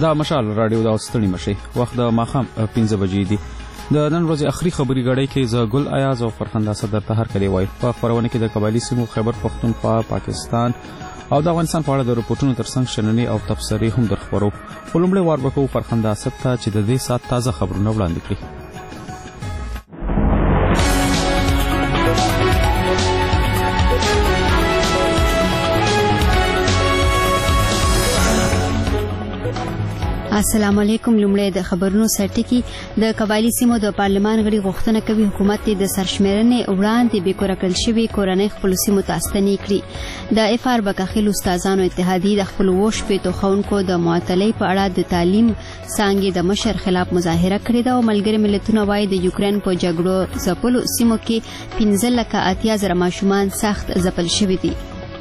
دا مشال رادیو دا ستړي مشي وخت د ماښام 15 بجې دي. د نن ورځې اخري خبري غړۍ کې زه ګل ایاز او فرخنده صدر ته هر کلی وای په خبرونه کې د قبایلی سیمو خیبر پختونخوا پاکستان او د افغانستان په اړه د رپورټونو ترڅنګ شننې او تبصرې هم درخبرو. په لومړي وار به کوو فرخنده صدر ته چې د دې سات تازه خبرونه وړاندې کړي. السلام علیکم. لومړی د خبرونو سرټکی. د قبایلی سیمو د پارلمان غړي غوښتنه کوي حکومت د سرشمیرنې وړاندې بې کوره کړل شوي کورنۍ خپلو سیمو ته ستنې کړي. د افار بکاخیل استادانو اتحادیې د خپلو 80 ښوونکو د معطلۍ په اړه د تعلیم څانګې د مشر خلاف مظاهره کړې ده او ملګري ملتونه وايي د یوکرین په جګړو ځپلو سیمو کې 15,80,000 ماشومان سخت ځپل شوي دي.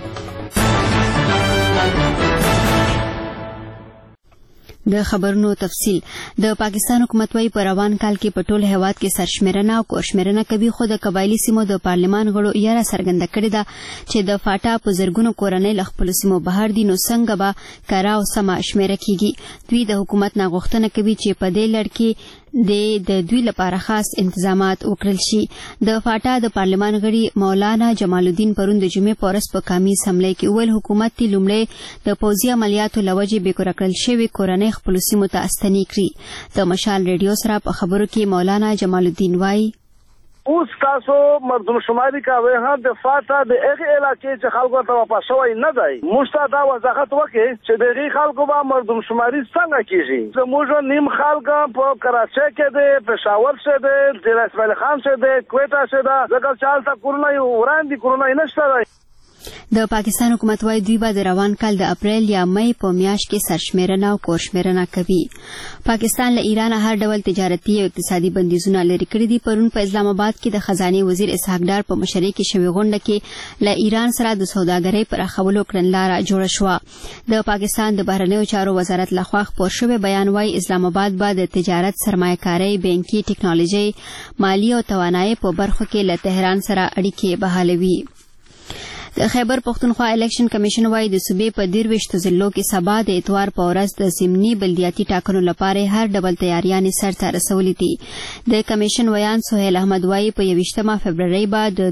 د خبرونو تفصیل. د پاکستان حکومت وايي په روان کال کې په ټول هیواد کې سرشمیرنه او کورشمیرنه کوي، خو د قبایلی سیمو د پارلمان غړو یاره څرګنده کړې ده چې د فاټا په زرګونو کورنۍ له خپلو سیمو بهر دي، نو څنګه به کره او سمه شمیره کیږي. دوی د حکومت نه غوښتنه کوي چې په دې لړ کې د دوی لپاره خاص انتظامات وکړل شي. د فاټا د پارلمان غړي مولانا جمال الدین پرون د جمعې په ورځ په قومي اسمبلۍ کې وویل حکومت تی لومړی د پوځي عملیاتو له وجې بې کوره کړل شوي کورنۍ خپلو سیمو ته ستنې کړي. د مشال ریډیو سره په خبرو کې مولانا جمال الدین وایي اوس تاسو مردم شماري کوي هم د فاټا د هغه علاقې چې خلکو ته واپس شوی نه دی. موږ ته دا وضاحت وکړي چې دغه خلکو به مردم شماري څنګه کیږي. زموږ نیم خلک په کراچۍ کې دي، پېښور کې دي، ضلع اسماعیل خان کې دي، کویټه کې ده، ځکه چې هلته کورونه وړاندې کورونه نشته دی. د پاکستان حکومت وايي دوی به د روان کال د اپریل یا مئی په میاشت کې سرشمیرنه او کورشمیرنه کوي. پاکستان له ایران هر ډول تجارتي او اقتصادي بندیزونه لرې کړي دي. پرون په اسلام آباد کې د خزانه وزیر اسحاق ډار په مشرۍ کې شوې غونډه کې له ایران سره د سوداګرۍ پراخولو کړنلاره جوړه شوه. د پاکستان د بهرنیو چارو وزارت لخوا خپور شوی بیان وايي اسلام آباد به د تجارت، سرمایه‌کارۍ، بانکي، ټکنالوژي، مالی او توانایي په برخو کې له تهران سره اړیکې بحالوي. د خیبر پختونخوا الیکشن کمیشن وايي د صوبې په 23 ضلعو کې سبا د اتوار په ورځ د ضمني بلدیاتي ټاکنو لپاره هر ډول تیاریانې سرته رسولې دي. د کمیشن ویان سهیل احمد وايي په 21 فبرवरी به د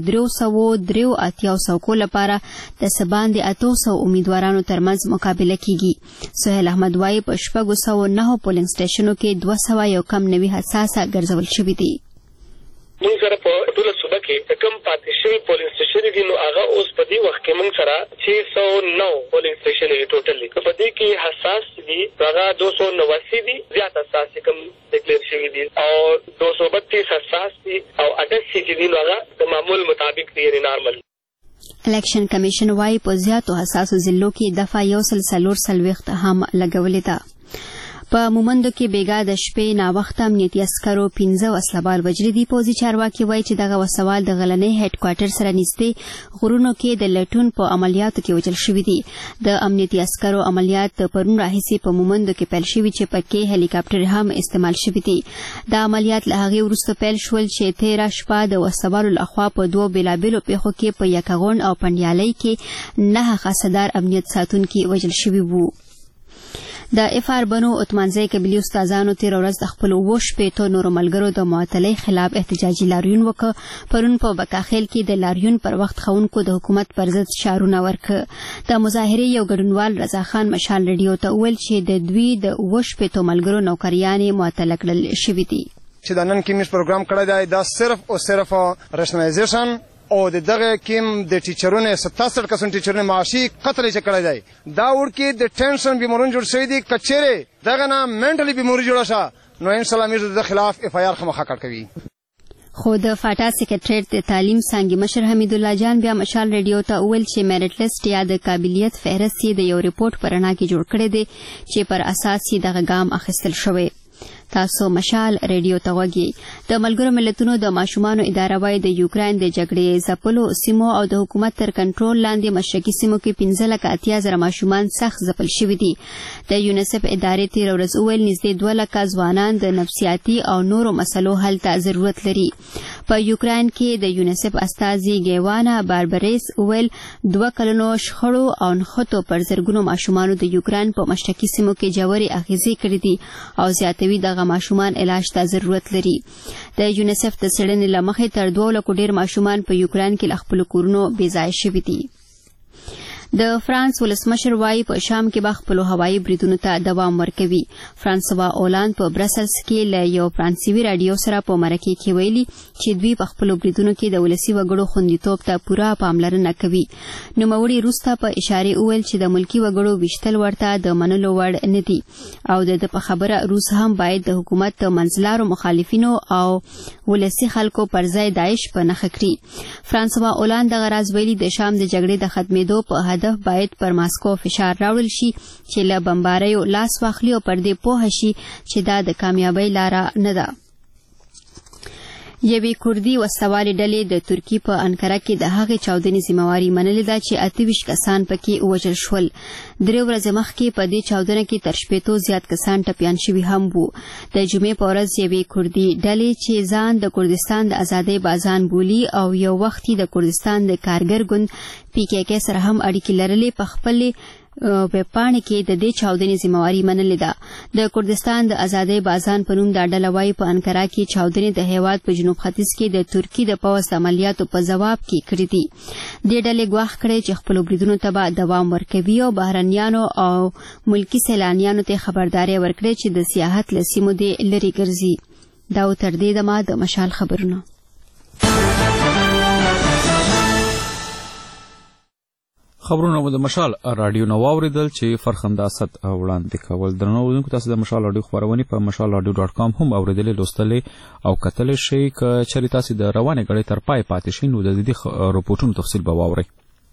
383 څوکو لپاره د سباندې 800 امیدوارانو ترمنځ مقابله کیږي. سهیل احمد وايي په 609 پولینګ سټیشنو کې 200 یو کم نوي حساسه ګرځول شوي دي. موږ سره په ټوله صوبه کې کم پاتې شوي پولینګ سټیشن دي، نو هغه اوس په دې وخت کې موږ سره 609 پولینګ سټیشن دي ټوټلی. په دې کې حساس دي هغه 289 دي، زیات حساس کم ډیکلیر شوي دي، او 232 حساس دي او 88 چې دي نو هغه د معمول مطابق دي، یعنې نارمل. الیکشن کمیشن وايي په زیاتو حساسو ضلعو کې دفعه 140 هم لګولې ده. په مومندو کې بیګا د شپې ناوخته امنیتي عسکرو 15 وسلوال وژلي دي. پوځي چارواکي وایي چې دغه وسوال د غلنۍ هډ کوارټر سره نږدې غرونو کې د لټون په عملیاتو کې وژل شوي دي. د امنیتي عسکرو عملیات پرون راهیسې په مومندو کې پیل شوي چې پکې هلیکاپټر هم استعمال شوي دي. دا عملیات له هغې وروسته پیل شول چې 13 شپه د وسوالو لخوا په دوو بېلابېلو پیښو کې په یکغون او پنډیالۍ کې 9 خاصدار امنیت ساتونکي وژل شوي وو. د افار بنو اتمانځي قبلي استادانو تیر ورځ د خپل 80 نورو ملګرو د معطلۍ خلاف احتجاجي لاریون وکړ. پرون په بکاخیل کې د لاریون پر وخت ښوونکو د حکومت پر ضد شعارونه ورکړه. د مظاهرې یو ګډونوال رضا خان مشال ریډیو ته وویل چې د دوی د 80 ملګرو نوکریانې معطله کړل شوي دي. چې د نن کې موږ پروګرام کړی دی دا صرف او صرف رشنلایزیشن او دغه کیم د ټیچرونو 77% ټیچرونو معاشي قتل چې کړی دی. دا ورکې د ټینشن بیمارون جوړ شوی دي، کچېره دغه نه منټلی بیماری جوړه شه نو ان شاء الله موږ د خلاف اف آی آر خامخا کړ کوي. خو د فاټا سیکریټریټ د تعلیم څانګې مشر حمید الله جان بیا مشال ریډیو ته وویل چې میرټ لیست یا د قابلیت فهرست یې د یو ریپورت په رڼا کې جوړ کړی دی چې پر اساس یې دغه ګام اخیستل شوی. تاسو مشال ریډیو ته وګورئ. د ملګرو ملتونو د ماشومانو اداره وايي د یوکرین د جګړې ځپلو سیمو او د حکومت تر کنټرول لاندې مشرقي سیمو کې 15,80,000 ماشومان سخت ځپل شوي دي. د یونیسف ادارې تیر ورځ وویل نږدې 2 لکه ځوانان د نفسیاتي او نورو مسلو حل ته ضرورت لري. په یوکران کې د یونیسف استازي ګیوانا باربریس ویل 2 کلونو شخړو او نښتو پر زرګونو ماشومانو د یوکران په مشرقي سیمو کې ژورې اغیزې کړې دي او زیاتوي دغه ماشومان علاج ته ضرورت لري. د یونیسف د څېړنې له مخې تر 2 لکو ډېر ماشومان په یوکران کې له خپلو کورونو بېځایه شوي دي. د فرانس ولسمشر وايي په شام کې به خپلو هوایي بریدونو ته دوام ورکوي. فرانسوا اولاند په برسلز کې له یو فرانسوي راډیو سره په مرکې کې ویلي چې دوی په خپلو بریدونو کې د ولسي وګړو خوندیتوب ته پوره پاملرنه کوي. نوموړي وروسته په اشارې وویل چې د ملکي وګړو ویشتل ورته د منلو وړ نه دي او د په خبره روس هم باید د حکومت د منځلارو مخالفینو او ولسي خلکو پر ځای داعش په نښه کړي. فرانسوا اولاند دغه راز ویلي د شام د جګړې د ختمېدو په هدف باید پر ماسکو فشار راوړل شي چې له بمباریو لاس واخلي او پر دې پوه شي چې دا د کامیابۍ لاره نه ده. یوې کردي وسوالې ډلې د ترکیې په انکره کې د هغې چاودنې ذمهواري منلې ده چې 28 کسان پکې ووژل شول. 3 ورځې مخکې په دې چاودنه کې تر 60 زیات کسان ټپیان شوي هم وو. د جمعې په ورځ یوې کردي ډلې چې ځان د کردستان د ازادۍ بازان بولي او یو وخت د کردستان د کارګر ګوند PKK سره هم اړیکې لرلې په خپلې ویبپاڼې کې د دې چاودنې ذمهواري منلې ده. د کردستان د ازادۍ بازان په نوم دا ډله وایي په انکره کې چاودنې د هیواد په جنوب ختیځ کې د ترکیې د پوځ د عملیاتو په ځواب کې کړې دي. دې ډلې ګواښ کړی چې خپلو بریدونو ته به دوام ورکوي او بهرنیانو او ملکي سیلانیانو ته خبرداری ورکړي چې د سیاحت له سیمو دې لرې ګرځي. دا و تر دې دمه د مشال خبرونه. خبرونه د مشال راډیو نو واوریدل چې فرخنده اسد وړاندې کول. درنو اوریدونکو تاسو د مشال راډیو خبرونه په mashalradio.com هم اوریدلې لوستلې او کتلې شي ک چری تاسو د روانې غړي تر پای پاتې شئ نو د دې رپورټونو تفصیل به واورئ.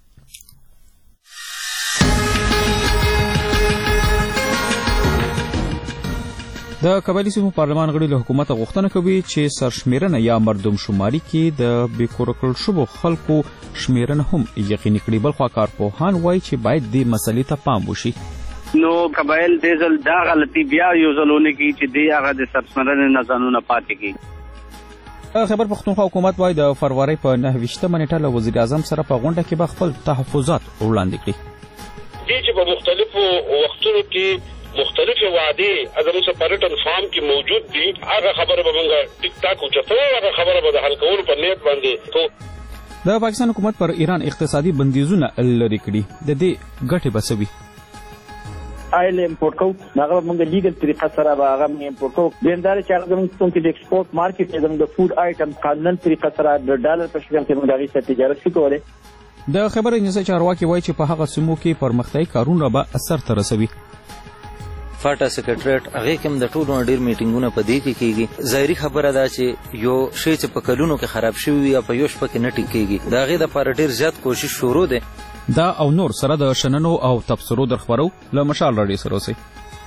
د قبایلی سیمو پارلمان غړي له حکومت غوښتنه کوي چې سرشمیرنه یا مردم شماري کې د بیکور کړل شوو خلکو شمیرنه هم یقیني کړي. بلخوا کارپوهان وایي چې باید دې مسلې ته پام وشي. نو قبایل دې ځل دا غلطي بیا یو ځلونه کې چې دې هغه د سرشمیرنې نه ځانونه پاتې کړي. خیبر پختونخوا حکومت وایي د فروری په 29 نیټه له وزیر اعظم سره په غونډه کې به خپل تحفظات وړاندې کړي. دې چې په مختلفو وختونو کې مختلفه وعده اگر اوسه پرټن فارم کې موجود دي هغه خبره به موږ ټیک ټاک وچتو هغه خبره به د حل کولو په نیت باندې تو د پاکستان حکومت پر ایران اقتصادي بندیزونه لري کړي. د دې ګټې بسوي آیل امپورټ کو هغه موږ لیګل طریقه سره هغه امپورټ کو دیندار چې هغه موږ د ایکسپورټ مارکیټ کې د فود آیټم قانون طریقه سره د ډالر په شکل کې موږ غوښتل چې تجارت وکړو. د خبرې نسه چارواکي وایي چې په هغه سیمو کې پرمختیايي کارونه به اثر تر رسوي. فاټا سیکریټریټ هغه کوم د ټولو ډیر میټینګونه په دې کې کیږي. ظاهري خبره ده چې یو شی چې په کلونو کې خراب شوی یا په یو شپه کې نه ټیکيږي دا غي د پر ډیر زیات کوشش شروع ده. دا او نور سره د شننو او تبصرو درخبرو له مشال راډیو سره اوسئ.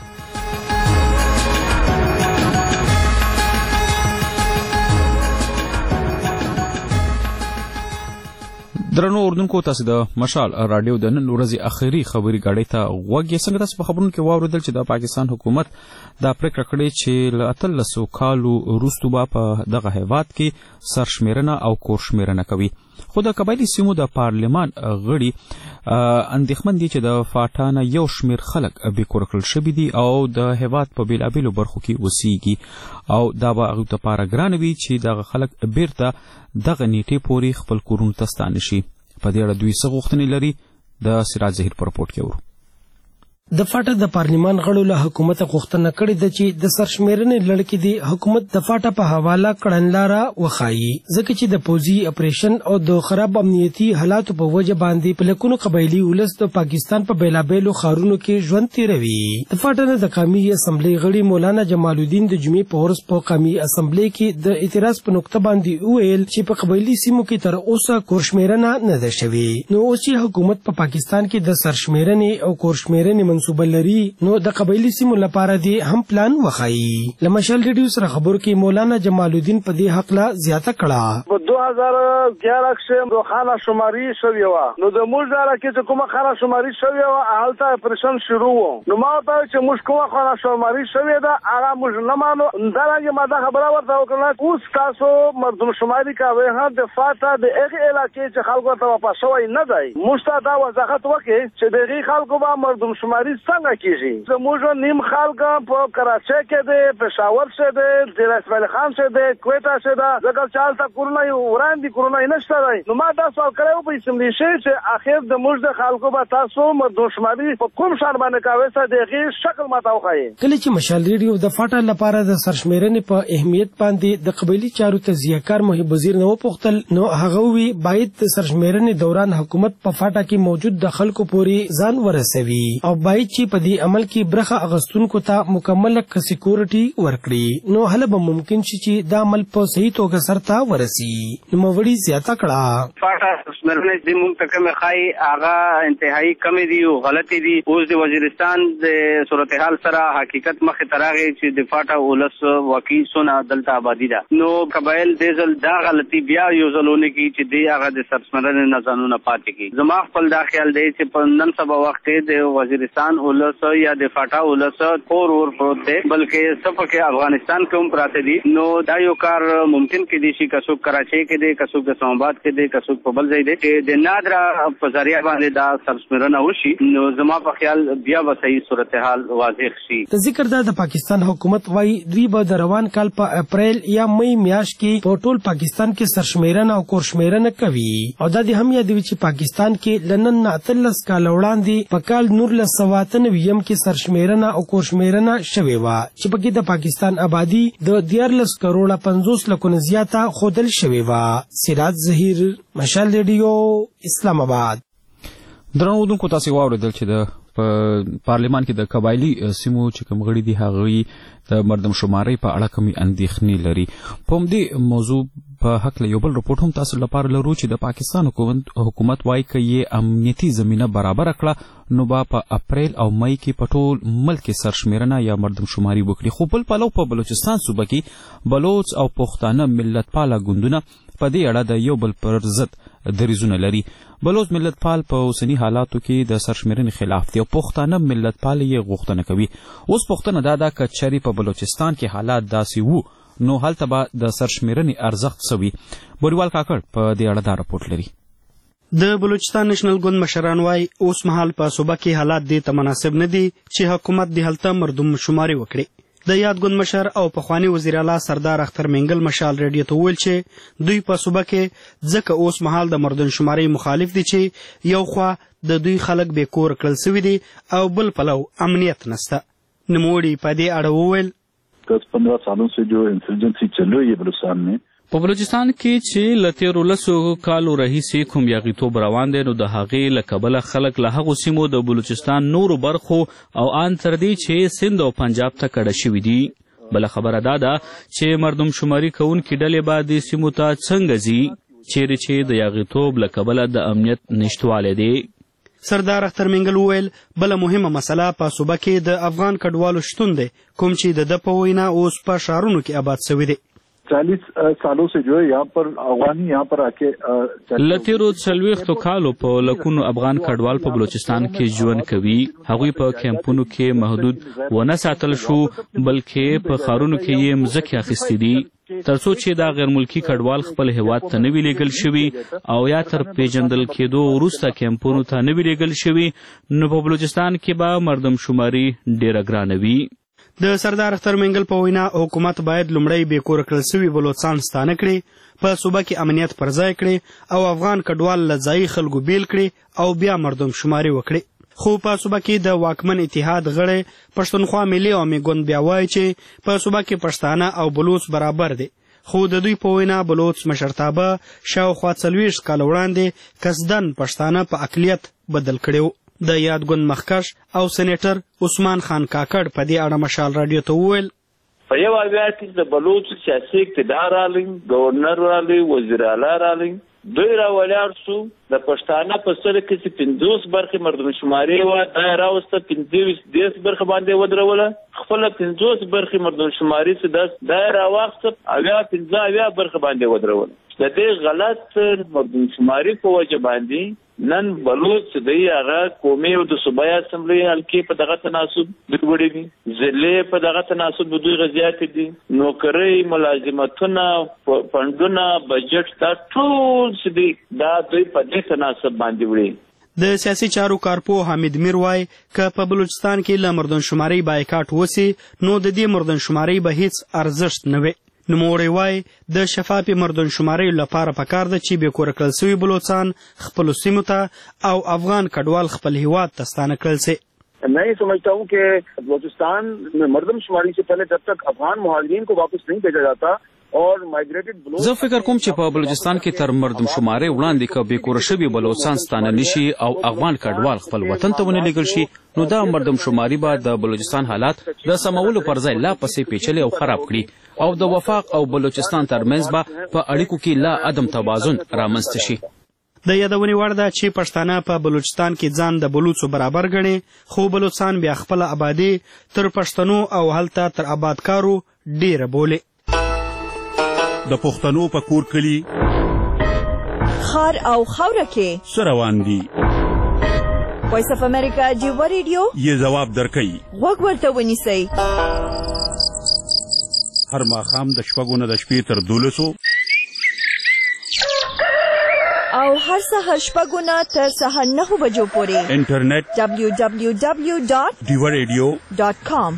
درنو اوردونکو تاسو د مشال راډیو د نن ورځې اخیری خبري غاړې ته وګورئ. څنګه تاسو په خبرونو کې واوریدل چې د پاکستان حکومت دا پریکړه کړې چې له 13 کالو وروسته به په دغه هیواد کې سرشمیرنه او کورشمیرنه کوي. خو د قبایلی سیمو د پارلمان غړي اندېښمن دي چې د فاټانه یو شمیر خلک بیکور کړل شوي دي او د هیواد په بیلابیلو برخو کې اوسېږي او دا به هغوی ته پاره ګرانه وي چې دغه خلک بیرته دغه نیټې پورې خپل کورونو ته ستانه شي. په دې اړه دوی څه غوښتنې لري د سراج ظهیر په رپورټ کې ورو. د فاټا د پارلمان غړو له حکومت غوښتنه کړې ده چې د سرشمیرنې لړ کې د حکومت د فاټا په حواله کړنلاره وخایي ځکه چې د پوځي اپریشن او د خراب امنیتي حالاتو په وجه باندې په لکونو قبایلی ولس د پاکستان په بیلابیلو ښارونو کې ژوند تیروي. د فاټا نه د قومي اسمبلی غړي مولانا جمال الدین د جمعې په ورځ په قومي اسمبلی کې د اعتراض په نقطه باندې وویل چې په قبایلی سیمو کې تر اوسه کورشمیرنه نه ده شوې. نو اوس حکومت په پاکستان کې د سرشمیرنې او کورشمیرنې منسوبه لري نو د قبایلی سیمو لپاره دی هم پلان وخایي. لمشل ریډیو سره خبرو کې مولانا جمال الدین په دې حق لا زیاته کړه. په 2011 کې د خانه شماري شوی و نو د موږ دغه کې چې کومه خانه شماري شوی و هلته اپریشن شروع و نو ما ته چې موږ کومه خانه شماري شوی ده هغه موږ نه مانو دا ما دا خبره ورته وکړه اوس تاسو مردم شماري کوي ها د فاته د هغه علاقې چې خلکو ته واپس شوی نه دی موږ ته دا وضاحت وکړي چې دغه خلکو به مردم شماري څنګه کیږي زموږ نیم خلک په کراچۍ کې دي پېښور کې دي ضلع اسماعیل خان کې دي کوټا کې ده ځکه چې حالت کورونا وړاندې کورونا نشته دی نو ما دا سوال کړو په اسمبلی چې اخر د موږ د خلکو به تاسو مردم شماري په کوم شان باندې کوي چې دغه شکل ماته وخایي. کله چې مشال ریډیو د فاټا لپاره د سرشمیرنې په اهمیت باندې د قبایلی چارو تجزیه‌کار محب وزیر نو پوښتل نو هغه وی باید د سرشمیرنې دوران حکومت په فاټا کې موجود د خلکو پورې ځان ورسوي او باید چې په دې عمل کې برخه اغستونکو ته مکمله سکیورټي ورکړي نو هله به ممکن شي چې دا عمل په صحیح توګه سرته ورسي. نوموړي زیاته کړه فاټا سرشمیرنې د موږ ته کومه خای هغه انتهایی کم دي او غلطي دي اوس د وزیرستان د صورتحال سره حقیقت مخ تراغي چې د فاټا ولس واقعي سونه دلته آبادی ده نو قبایل د ځل دا غلطي بیا یو ځلونه کی چې دی هغه د سرشمیرنې نه ځانونه پاتې کی زما خپل دا خیال دی چې په نن سبا وخت د وزیرستان ولس یا د فاټا ولس اور پروت دی بلکې صفه کې افغانستان کې هم پراته دي نو دا یو کار ممکن کې دي چې کڅوک کراچۍ کې دي کڅوک اسلام آباد کې دي کڅوک په بل ځای دي چې د نادرا په ذریعہ باندې دا سرشمیرنه وشي نو زما په خیال بیا به صحیح صورتحال واضح شي. د ذکر د پاکستان حکومت وايي دوی به د روان کال په اپریل یا مئی میاشت کې په ټول پاکستان کې سرشمیرنه او کورشمیرنه کوي او دا د هم یادوي چې پاکستان کې لنن 13 کال وړاندې په کال 1993 کې سرشمیرنه او کورشمیرنه شوې و چې پکې د پاکستان آبادی د 14 کروڑ 50 لک نه زیاته خودل شوې و. سراج ظهیر مشال ریډیو اسلام آباد. درنو دونکو تاسو واوریدل چې د پارلیمان کې د قبایلی سیمو چې کوم غړي دي هغه د مردم شماري په اړه کومې اندېښنې لري. په دې موضوع په حق له یو بل رپورټ هم تاسو لپاره لرو چې د پاکستان حکومت وايي چې امنیتي زمينه برابر کړه نو با په اپریل او مئی کې په ټول ملک کې سرشمیرنه یا مردم شماري وکړي خو بل پلو په بلوچستان صوبه کې بلوچ او پښتانه ملتپاله ګوندونه په دې اړه د یو بل پر ضد دریځونه لري. بلوچ ملتپال په اوسنی حالاتو کې د سرشمیرنې خلاف دي او پښتانه ملتپال یې غوښتنه کوي. اوس پښتنه دا ده که چېرې په بلوچستان کې حالات داسې وو نو هلته به د سرشمیرنې ارزښت څه وي. بوریوال کاکړ په دې اړه دا رپورټ لري. د بلوچستان نېشنل ګوند مشران وايي اوس مهال په صوبه کې حالات دې ته مناسب نه دي چې حکومت د هلته مردم شماري وکړي. د یاد ګوند مشر او پخوانی وزیر اعلی سردار اختر منګل مشال ریډیو ته وویل چې دوی په صوبه کې ځکه اوس مهال د مردم شماري مخالف دي چې یو خوا د دوی خلک بې کور کړل سوي دي او بل پلو امنیت نسته. نوموړي په دې اړه وویل 10-15 سالوں سے جو انسرجنسی چل رہی ہے بلوچستان میں په بلوچستان کې چې له تېرو 10 کالو راهیسې کوم یاغیتوب روان دی نو د هغې له کبله خلک له هغو سیمو د بلوچستان نورو برخو او ان تر دې چې سند او پنجاب ته کډه شوي دي. بله خبره دا ده چې مردم شماري کوونکي ډلې به دې سیمو ته څنګه ځي چیرې چې د یاغیتوب له کبله د امنیت نشتوالی دی. سردار اختر منګل وویل بله مهمه مسله په صوبه کې د افغان کډوالو شتون دی کوم چې د په وینا اوس په ښارونو کې آباد سوي دي. 40 سالوں سے جو ہے یہاں پر افغانی یہاں پر آکے له تېرو 40 کالو په لکونو افغان کډوال په بلوچستان کې ژوند کوي. هغوی په کیمپونو کې محدود ونه ساتل شو بلکې په ښارونو کې یې مځکې اخیستې دي تر څو چې دا غیر ملکي کډوال خپل هیواد ته نه وي لیږل شوي او یا تر پیژندل کېدو وروسته کیمپونو ته نه وي لیږل شوي نو په بلوچستان کې به مردم شماري ډېره ګرانه وي. د سردار اختر منګل په وینا حکومت باید لومړی بې کوره کړل سوي بلوچستان ستانه کړي په صوبه کې امنیت پر ځای کړي او افغان کډوال له ځایي خلکو بیل کړي او بیا مردم شماري وکړي. خو په صوبه کې د واکمن اتحاد غړی پښتونخوا ملي عوامي ګوند بیا وایي چې په صوبه کې پښتانه او بلوچ برابر دي خو د دوی په وینا بلوچ مشرتابه شاوخوا 40 کال وړاندې قصدن پښتانه په اقلیت بدل کړي. د یاد ګوند مخکش او سېنیټر عثمان خان کاکړ په دې اړه مشال راډیو ته وویل په یو اړه کې د بلوچ سیاسي اقتدار راغلی، گورنر راغلی، وزیر اعلی راغلی دوی راولاړ شو د پښتانه په سر کې چې 50 برخې مردمشماري و دا راوسته 25 برخې باندې ودروله خپل 50 برخې مردمشماري چې دا راوخته بیا 15 برخې باندې ودروله د دې غلط مردمشماري په وجه باندې نن بلوچ دی هغه قومي او د صوبایي اسمبلی حلقې په دغه تناسب وړي دي ضلع په دغه تناسب دوی غزيات دي نوکري ملازمتونه فندونه بجټ دا ټول سدي دا دوی په دې تناسب باندې وړي د سیاسي چارو کارپو حمید میر وای ک په بلوچستان کې ل مردمشماري بایکاټ وسی نو د دې مردمشماري به هیڅ ارزښت نه وي نوموړی وای د شفافې مردمشماري لپاره پکار ده چې بې کوره کړل سوي بلوچستان خپلو سیمو ته او افغان کډوال خپل هیواد ته ستانه کړل سي मैं ये समझता हूँ कि बलूचिस्तान में मर्दमशुमारी से पहले जब तक अफगान मुहाजिरीन को वापस नहीं भेजा जाता زه فکر کوم چې په بلوچستان کې تر مردمشماري وړاندې که بې کوره شوي بلوچستان ستانه نشي او افغان کډوال خپل وطن ته ونه لېږل شي نو دا مردمشماري به د بلوچستان حالات د سمولو پر ځای لا پسې پیچلي او خراب کړي او د وفاق او بلوچستان ترمنځ به په اړیکو کې لا عدم توازن رامنځته شي د یادونې وړ ده چې پښتانه په بلوچستان کې ځان د بلوڅو برابر ګڼي خو بلوچستان بیا خپله آبادي تر پښتنو او هلته تر آبادکارو ډیره بولي د پښتنو په کور کلي خار او خاوره کې څه روان دي وایس اف امریکا ډیو ریډیو یې ځواب درکوي غوږ ورته ونیسئ هر ماښام د شپږو نه د شپې تر 12 او هر سهار شپږو نه تر سهار 9 بجو پورې انټرنیټ www.diwaradio.com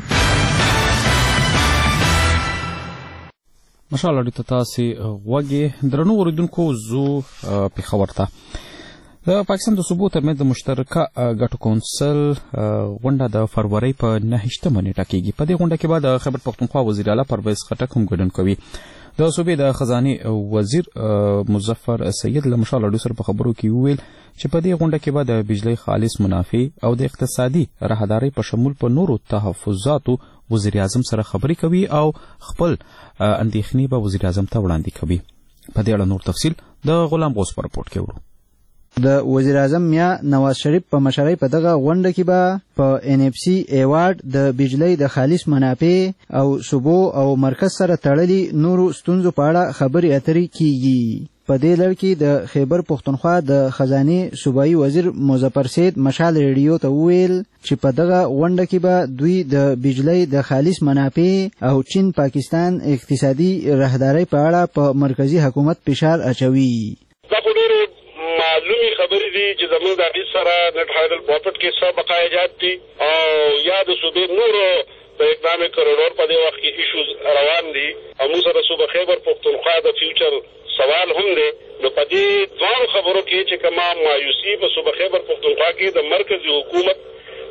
مشال اړیته تاسې غوږی درنو اوریدونکو زو پېښور ته د پاکستان د صوبو ترمنځ د مشترکه ګټو کونسل غونډه د فروری په 9 نیټه کېږي په دې غونډه کې به د خیبر پښتونخوا وزیر اعلی پرویز خټک هم ګډون کوي د صوبې د خزانې وزیر مظفر سید له مشال اړیو سره په خبرو کې وویل چې په دې غونډه کې به د بجلی خالص منافع او د اقتصادي راهدارۍ په شمول په نورو تحفظاتو وزیر اعظم سره خبرې کوي او خپل اندېښنې به وزیر اعظم ته وړاندې کوي په دې اړه نور تفصیل د غلام غوث په رپورټ کې وړو د وزیر اعظم میا نواز شریف په مشرۍ په دغه غونډه کې به په NFC ایوارډ د بجلی د خالص منافع او صوبو او مرکز سره تړلي نورو ستونزو په اړه خبرې اترې کیږي په دې لړ کې د خیبر پښتونخوا د خزانې صوبایي وزیر مظفر سید مشال ریډیو ته وویل چې په دغه غونډه کې به دوی د بجلی د خالص منافع او چین پاکستان اقتصادي راهدارۍ په اړه په مرکزی حکومت فشار اچوي معلومي خبرې دي چې زموږ د هغې سره نټ هایډل پاپټ کې څه بقایجات دي او یا د صوبې نورو د اقدام کروڑور په دې وخت کې ایشوز روان دي او موږ سره صوبه خیبر پښتونخوا د فیوچر سوال هم دی نو په دې دوه خبرو کې چې کومه مایوسي په صوبه خیبر پښتونخوا کې د مرکزي حکومت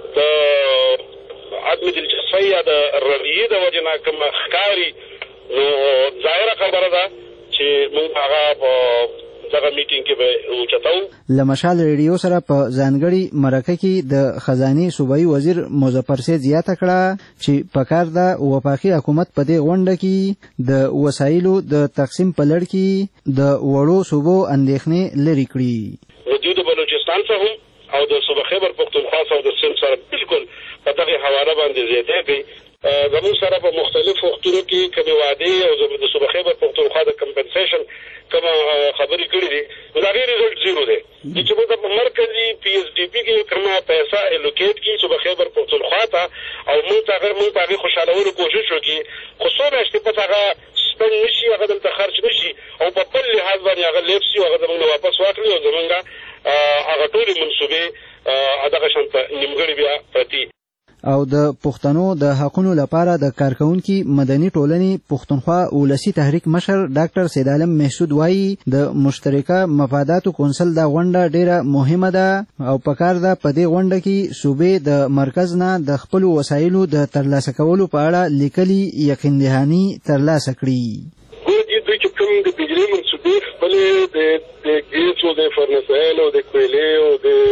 د عدم دلچسپۍ یا د رویې د وجې نه کومه ښکاري نو ظاهره خبره ده چې موږ هغه په دغه میټینګ کې به اوچتاو له مشال ریډیو سره په ځانګړي مرکه کې د خزانې صوبایي وزیر مظفر سید زیاته کړه چې پکار ده وفاقي حکومت په دې غونډه کې د وسایلو د تقسیم په لړ کې د وړو صوبو اندېښنې لرې کړي نو دوی د بلوچستان څخه هم او د صوبه خیبر پښتونخوا سره د سند سره بالکل په دغه حواله باندې زیاته کوي زموږ سره په مختلفو وختونو کې کومې وعدې او د صوبه خیبر پښتونخوا د کمپنسیشن کومه خبرې کړې دي نو د هغې رزلټ زیرو دی چې موږ په مرکزي PSDP کې کومه پیسه الوکیټ کړي صوبه خیبر پښتونخوا ته او موږ په هغې خوشحالولو کوشش وکړي خو څو میاشتې پس هغه سپند نه شي هغه دلته خرچ نه شي او په بل لحاظ باندې هغه لیف شي او هغه زموږ نه واپس واخلي او زموږ هغه ټولې منصوبې دغه شانته نیمګړې بیا پرتې او د پښتنو د حقونو لپاره د کارکونکي مدني ټولنې پښتونخوا ولسی تحریک مشر ډاکټر سید عالم محسود وایي د مشترکه مفاداتو کونسل دا غونډه ډیره مهمه ده او پکار ده په دې غونډه کې صوبې د مرکز نه د خپل وسایلو د ترلاسه کولو په اړه لیکلي یقین دهاني ترلاسه کړي دوی چې کوم د بجلي منصوبې خپلې د ګیس او د فرنسایل او د کویلې او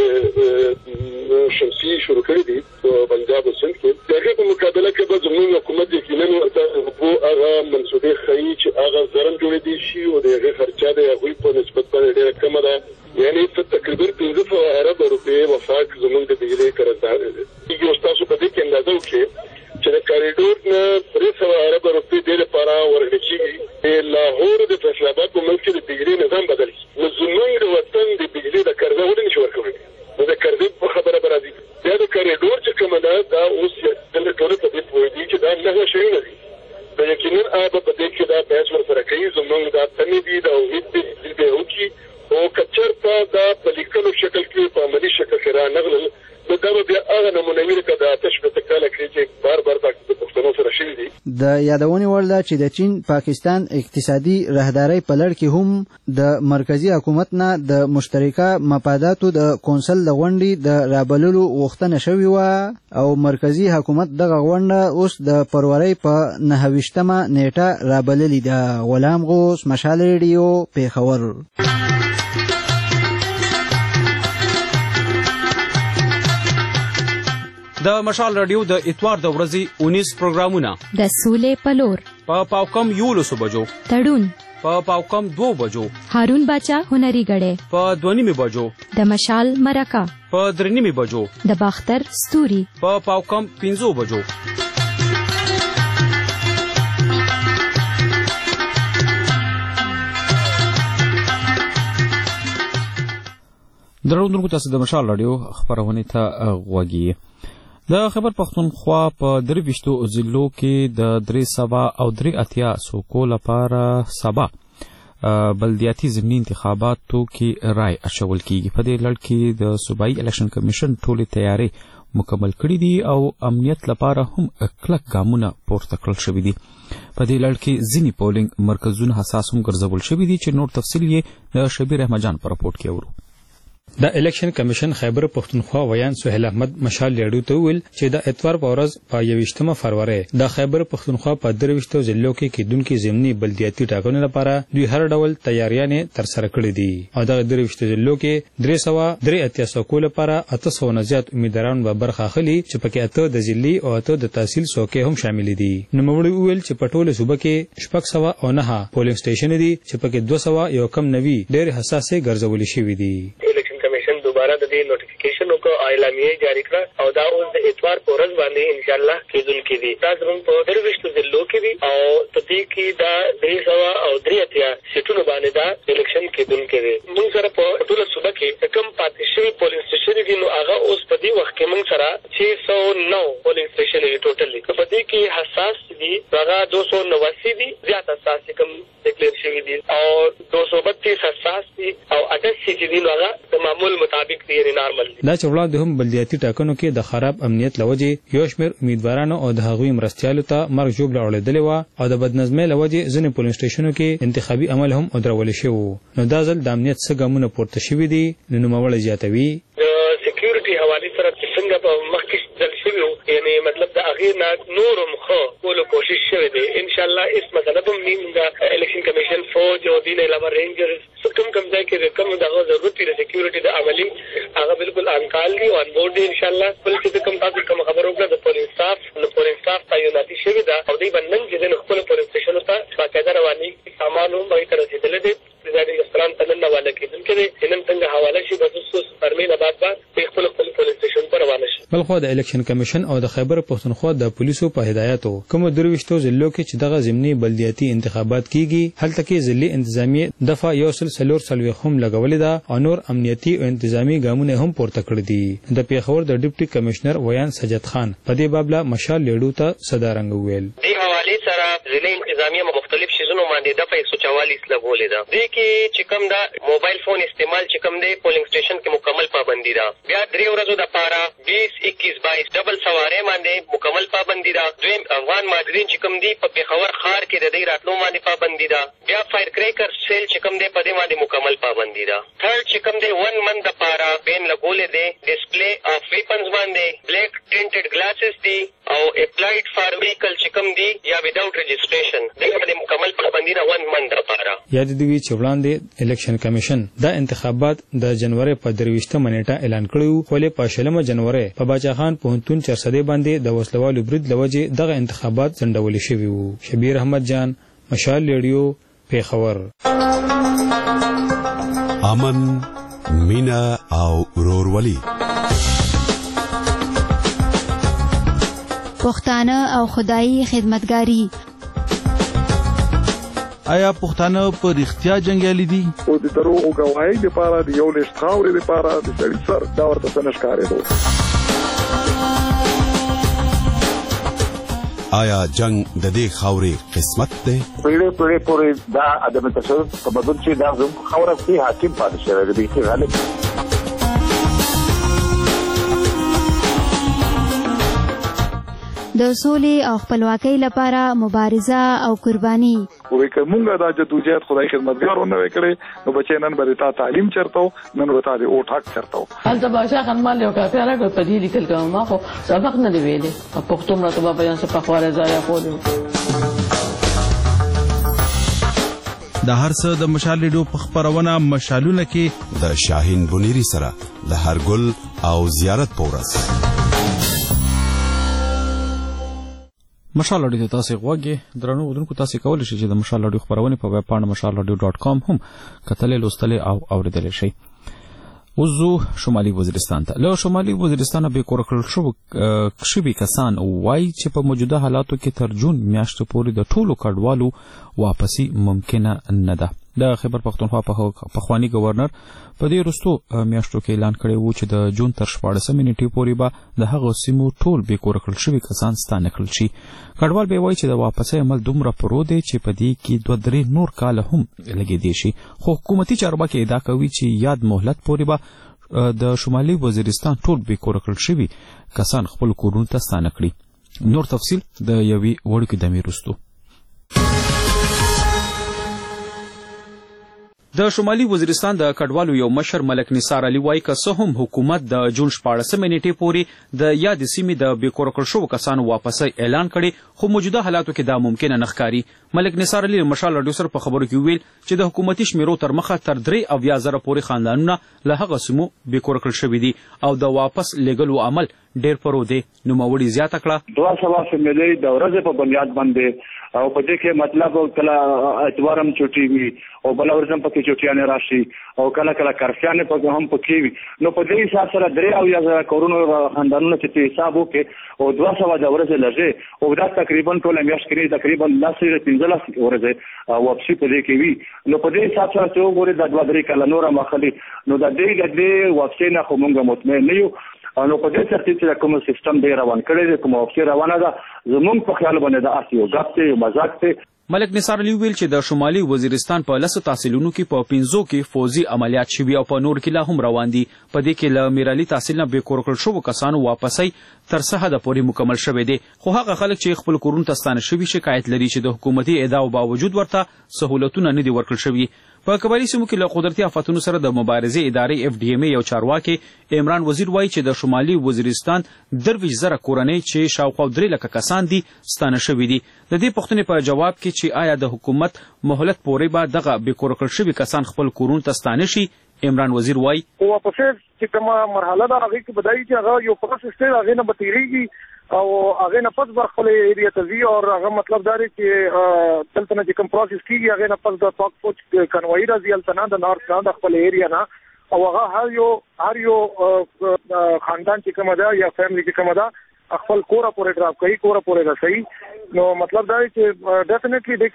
د شمسي شروع کړي دي په پنجاب او سند کې د هغې په مقابله کې به زموږ حکومت یقینا ورته هغه منصوبې ښیي چې هغه زرم جوړېدی شي او د هغې خرچه د هغوی هغوی په نسبت باندې ډېره کمه ده. یعنې تقریبا 1500 ارب روپۍ وفاق زموږ د بجلۍ قرضدار دی. تاسو په دې کې اندازه وکړئ چې د کاریډور نه 300 ارب روپۍ دې لپاره ورکړل کېږي. د لاهور د فیصل آباد په منځ کې د بجلۍ نظام بدل شي. نو زموږ د وطن د بجلۍ د قرضه ولې نشي ورکولی؟ نو د قرضې په خبره به راځي. بیا د کاریډور چې کومه ده دا اوس دلته ټول په دې پوهېږي چې دا نهه شیونه دي. نو یقینا هغه په دې کې دا بحث ورسره کوي. زموږ دا تمې دي دا امید دی چې به وکړي او که چېرته دا په لیکلو شکل کې په عملي شکل کې رانغلل نو دا به بیا هغه نمونه وي لکه د اتش په تکاله کې چې بار بار د پښتنو سره شوي دي. د یادونې وړ ده چې د چین پاکستان اقتصادي راهدارۍ په لړ کې هم د مرکزی حکومت نه د مشترکه مفاداتو د کونسل د غونډې د رابللو غوښتنه شوې وه او مرکزی حکومت دغه غونډه اوس د فروری په 29مه نیټه رابللې ده. غلام غوث، مشال ریډیو، پیښور. د مشال رادیو د اتوار د ورځې 19 پروګرامونه د سولې پلور په پاوکم 11 بجو، تړون په پاوکم 2 بجو، هارون باچا هنري غړې په 2:30 بجو، د مشال مرکه په 3:30 بجو، د باختر ستوري په پاوکم 5 بجو. درودونکو تاسو د مشال رادیو خبرونه ته غوږی. د خیبر پختونخوا په 23 ضلعو کې د 383 سوکو لپاره سبا بلدیاتي ضمني انتخاباتو کې رای اچول کیږي. په دې لړ کې د صوبایي الیکشن کمیشن ټولې تیاری مکمل کړي دي او امنیت لپاره هم کلک ګامونه پورته کړل شوي دي. په دې لړ کې ځینې پولینګ مرکزونه حساس هم ګرځول شوي دي چې نور تفصیل یې د شبیر احمد جان په راپورټ کې اورو. د الیکشن کمیشن خیبر پختونخوا ویان سهیل احمد مشال لیډو ته ویل چې د اتوار په ورځ په 21 فروری د خیبر پختونخوا په 23 ضلعو کې کېدونکو ضمني بلدیاتي ټاکنو لپاره دوی هر ډول تیاریاں تر سره کړې دي او د 23 ضلعو کې 383 سوکو لپاره 800 نه زیات امیدواران به برخه اخلي چې پکې 8 د ضلعي او 8 د تحصیل سوکې هم شامل دي. نو موږ ویل چې په ټوله صوبه کې 609 پولینګ سټیشن دي چې پکې 200 یو کم نوي ډېر حساسه ګرځول شوي دي. دوباره د دې نوټیفیکیشن کو اعلامیه جاری کړه او دا اوس د اتوار په ورځ باندې ان شاء الله کېدونکې دي. دا زموږ په 23 ضلعو کې دي او په دې کې دا 383 سیټونو باندې دا الیکشن کېدونکې دي. موږ سره په ټوله صوبه کې کم پاتې شوي پولینګ سټیشن دي نو هغه اوس په دې وخت کې موږ سره 609 پولینګ سټیشن دي ټوټل. په دې کې حساس دي هغه 289 دي زیات حساس کم ډیکلیئر شوي دي او 232 حساس دي او 88 چې دي نو هغه د معمول مطابق دي نارمل دي. دا چې وړاندې هم بلدیاتي ټاکنو کې د خراب امنیت لوجې یو شمېر امیدوارانو او د هغوی مرستیالو ته مرګ ژوبله اړېدلې وه او د بدنظمۍ لوجې ځینې پولینګ سټیشنو کې انتخابي عمل هم ودرول شوی و. نو دا ځل د امنیت څه ګامونه پورته شوي دي نو نوموړی زیاتوي د سکیورټي حوالې سره چې څنګه په مخکې ځل شوي وو یعنې مطلب د هغې نه نور هم ښه کولو کوشش شوی دی. انشاءالله هېڅ مسله به هم نه د الیکشن کمیشن فوج او دین علاوه رینجرز کوم ځای کې کوم دغه ضرورت وي د سکیورټي د عملي هغه بالکل انکال دي او ان بورډ دي انشاءالله. بل چې کوم تاسو کوم خبر وکړه د پولینګ سټاف تعیناتي شوي ده او دوی به نن چې د خپلو پولینګ سټیشنو ته باقاعده رواني سامان هم هغوی ته رسېدلی دی. پرزایډینګ افسران ته نن حواله کېدونکي دی چې نن څنګه حواله شي بس اوس فرمین بعد خپل پولینګ سټیشن ته روانه شي. بلخوا د الیکشن کمیشن او د خیبر پختونخوا د پولیسو په هدایاتو کومو 23 ضلعو کې چې دغه ضمني بلدیاتي انتخابات کیږي هلته کې ضلعي انتظامیه دفعه 144 هم لګولې ده او نور امنیتي او انتظامی ګامونه هم پورته کړي دي. د پیښور د ډیپټي کمشنر ویان سجد خان په دې باب لا مشال لیډو ته صدارنګ ویل. دې حواله سره ضلعي انتظامیه مختلف شیزونو باندې دفعه 144 لګولې ده. دې کې چې کوم دا موبایل فون استعمال چې کوم دی پولینګ سټیشن کې مکمل پابندي ده. بیا 3 ورځو د پاره 20 21 22 ډبل سوارې باندې مکمل پابندي ده. دویم افغان ماجرین چې کوم دی په پیښور ښار کې د دې راتلو باندې پابندي ده. بیا فایر کریکر سیل چې کوم دی په دې باندې مکمل پابندي ده. تھرد چې کوم دی 1 منت د پاره بین لګولې دی. ډسپلی اف ویپنز باندې بلیک ټینټډ ګلاسز دي او اپلایډ فار ویکل چې کوم دی یا وداوټ رجسټریشن دې باندې مکمل پابندي ده 1 منت د پاره. یاد دی چې وړاندې الیکشن کمیشن دا انتخابات د جنوري په 23 نیټه اعلان کړیو خو له 15 جنوري په باچا خان پوهنتون چرسدې باندې د وسلوالو برید لوجې دغه انتخابات ځنډول شوي وو. شبیر احمد جان، مشال ریډیو، پیښور. امن، مینا او ورورولي. پښتانه او خدایي خدمتګاری. آیا پښتانه په رښتیا جنگیالي دي؟ او د دروغ گواهی لپاره د یو لښت خاورې لپاره د سړي سر دا ورته څه ښکارېدو. آیا جنگ د دې خاورې قسمت دی؟ پیړې پورې دا عدم تشدد په بدل چې دا زموږ خاوره کې حاکم پاتې شوی دی چې غالب. د سولې او خپلواکۍ لپاره مبارزه او قرباني. وې کومه دا جدوجہد خدای خدمتګارونه وکړي نو بچي نن به تا تعلیم چرته نن به تا د او ټاک چرته. هلته بادشاہ خانمال یو کافي راغی په دې لیکل کوم ما خو سبق نه دی ویلې په پښتو مرتبه بیان څه په خواره ځای کولو. د هر څه د مشال ریډیو په خبرونه مشالونه کې د شاهین بنيري سره د هرګل او زیارت پورس. مشال اډیو تاسو غوږی درنو ودونکو تاسو کولای شئ چې د مشال اډیو خبرونه په ویب پاڼه mashalradio.com هم کتلې لوستلې او اوریدلې شئ. وزو شمالي وزیرستان ته. له شمالي وزیرستان به کور کړل شو کسان وایي چې په موجوده حالاتو کې تر جون میاشتې پورې د ټولو کډوالو واپسی ممکنه نه ده. د خیبر پختونخوا پخوانی گورنر په دې وروستو میاشتو کې اعلان کړی و چې د جون تر 14 نیټې پورې به د هغو سیمو ټول به کور کړل شوي کسان ستانه کړل شي. کډوال به وایي چې د واپسۍ عمل دومره پرو دی چې په دې کې 2-3 نور کاله هم لګېدی شي. خو حکومتي چارواکي ادعا کوي چې یاد مهلت پورې به د شمالي وزیرستان ټول به کور کړل شوي کسان خپل کورونو ته ستانه کړي. نور تفصیل د یوې وړوکې دمې وروسته. د شمالي وزیرستان د کډوالو یو مشر ملک نثار علي وایي که څه هم حکومت د جون 14 نیټې پورې د یاد سیمې د بیکور کړل شوو کسانو واپسۍ اعلان کړي خو موجوده حالاتو کې دا ممکنه نه ښکاري. ملک نثار علي مشال راډیو سره په خبرو کې ویل چې د حکومتي شمیرو تر مخه تر 3,000 پورې خاندانونه له هغه سیمو بیکور کړل شوي دي او د واپس لېږلو عمل ډېر پرو دی. نوموړي زیاته کړه 200 فیملی د ورځې په بنیاد باندې او په دې کې مطلب کله اتوارم چوټي وي او بل ورځم پکې چوټیانه راشي او کله کله کارفیانه پکې هم پکې وي. نو په دې حساب سره 3,000 کورونو خاندانونو چې حساب وکړي او 200 د ورځې لږه او دا تقریبا ټول میاشت کې تقریبا 15 ورځې واپسی په دې کې وي. نو په دې حساب سره چې وګورئ د 2-3 کله نور مخالي نو د دې واپسی نه خو موږ مطمئن نه یو. نو په دې ترتیب چې کوم سیستم دی روان کړی دی کوم واپسی روانه ده زموږ په خیال باندې د اسیو غپ ته مزاق ته. ملک نثار علي ویل چې د شمالي وزیرستان په 10 تحصیلونو کې په 15 کې فوزي عملیات شوي او په نور کې لا هم روان دي. په دې کې له میرالي تحصیل نه بیکور کړل شوو کسانو واپسۍ تر څه حده پورې مکمل شوی دی. خو هغه خلک چې خپل کورونو ته ستانه شوي شکایت لري چې د حکومتي ادعاو باوجود ورته سہولتونه نه دي ورکړل شوي. په قبایلی سیمو کې له قدرتي آفاتونو سره د مبارزې ادارې FDMA یو چارواکي عمران وزیر وایي چې د شمالي وزیرستان 23,000 کورنۍ چې شاوخوا 3 لکه کسان دي ستانه شوي دي. د دې پوښتنې په جواب کې چې آیا د حکومت مهلت پورې به دغه بیکور کړل شوي کسان خپل کورونو ته ستانه شي عمران وزیر وایي واپسې چې کومه مرحله ده هغه کې بدایي چې هغه یو پروسس دی هغه نه بتیریږي او هغه نه پس برخل ایریا ته وی او هغه مطلب دا دی چې دلته نه کوم پروسس کیږي هغه نه پس د پاک فوج کنوای راځي التنا د نارث نه خپل ایریا نه او هغه هر یو خاندان چې کومه ده یا فیملی چې کومه ده خپل کور پورې ډراپ کوي کور پورې رسي. نو مطلب دا دی چې ډیفینیټلی د کې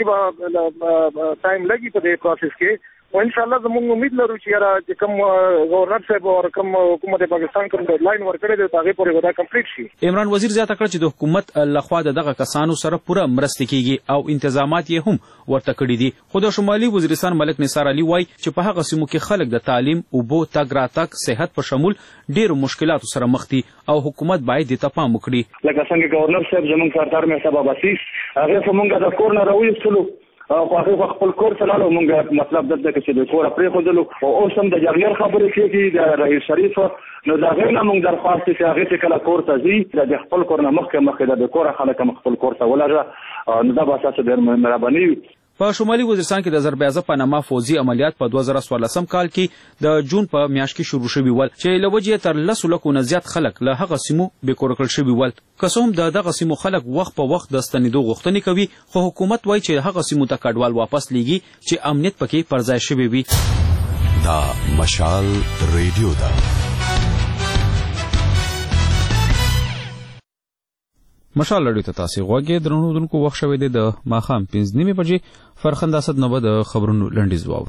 ټایم لګي په دې پروسس کې او ان شاء الله زموږ امید لرو چې کوم گورنر صاحب او کوم حکومت پاکستان کوم ډیډلاین ورکړي دی هغه پورې ودا کمپلیټ شي. عمران وزیر زیاته کړ چې د حکومت لخوا دغه کسانو سره پوره مرسته کیږي او تنظیمات یې هم ورته کړي دي. خو د شمالي وزیرستان ملک نثار علي وایي چې په هغه سیمو کې خلک د تعلیم او بو تګ راتګ صحت په شمول ډېر مشکلاتو سره مخ دي او حکومت باید د تپام وکړي. لکه څنګه گورنر صاحب زموږ سردار مې سبا باسي هغه څنګه د کور نه راوېستلو او هغه خپل کور سره مونږ مطلب دغه چې د کور پرې خودلو او اوسم د جرنیل خبرې کېږي د رئیس شریف نو دا غیر نه مونږ درخواست چې هغه چې کله کور ته ځي د خپل کور نه مخکې د کور خلک خپل کور ته ولري نو دا به اساس ډېر مهرباني. په شمالي وزیرستان کې د ضربه‌اعظم پاناما فوزي عملیات په 2014 کال کې د جون په میاشت کې شروع شوي ول چې له وجې تر 10 لکو نه زیات خلک له هغه سیمو بیکور کړل شوي ول. که څه هم دغه سیمو خلک وخت په وخت د ستنېدو غوښتنې کوي خو حکومت وایي چې هغه سیمو ته کډوال واپس لیږي چې امنیت پکې پر ځای شوی وي. دا مشال ریډیو دا مشال لړۍ ته تاسو غوږی درنو دونکو وخت شوی دی د ماخام 5:30 بجې فرخنده اسد نو د خبرونو لنډیز واور.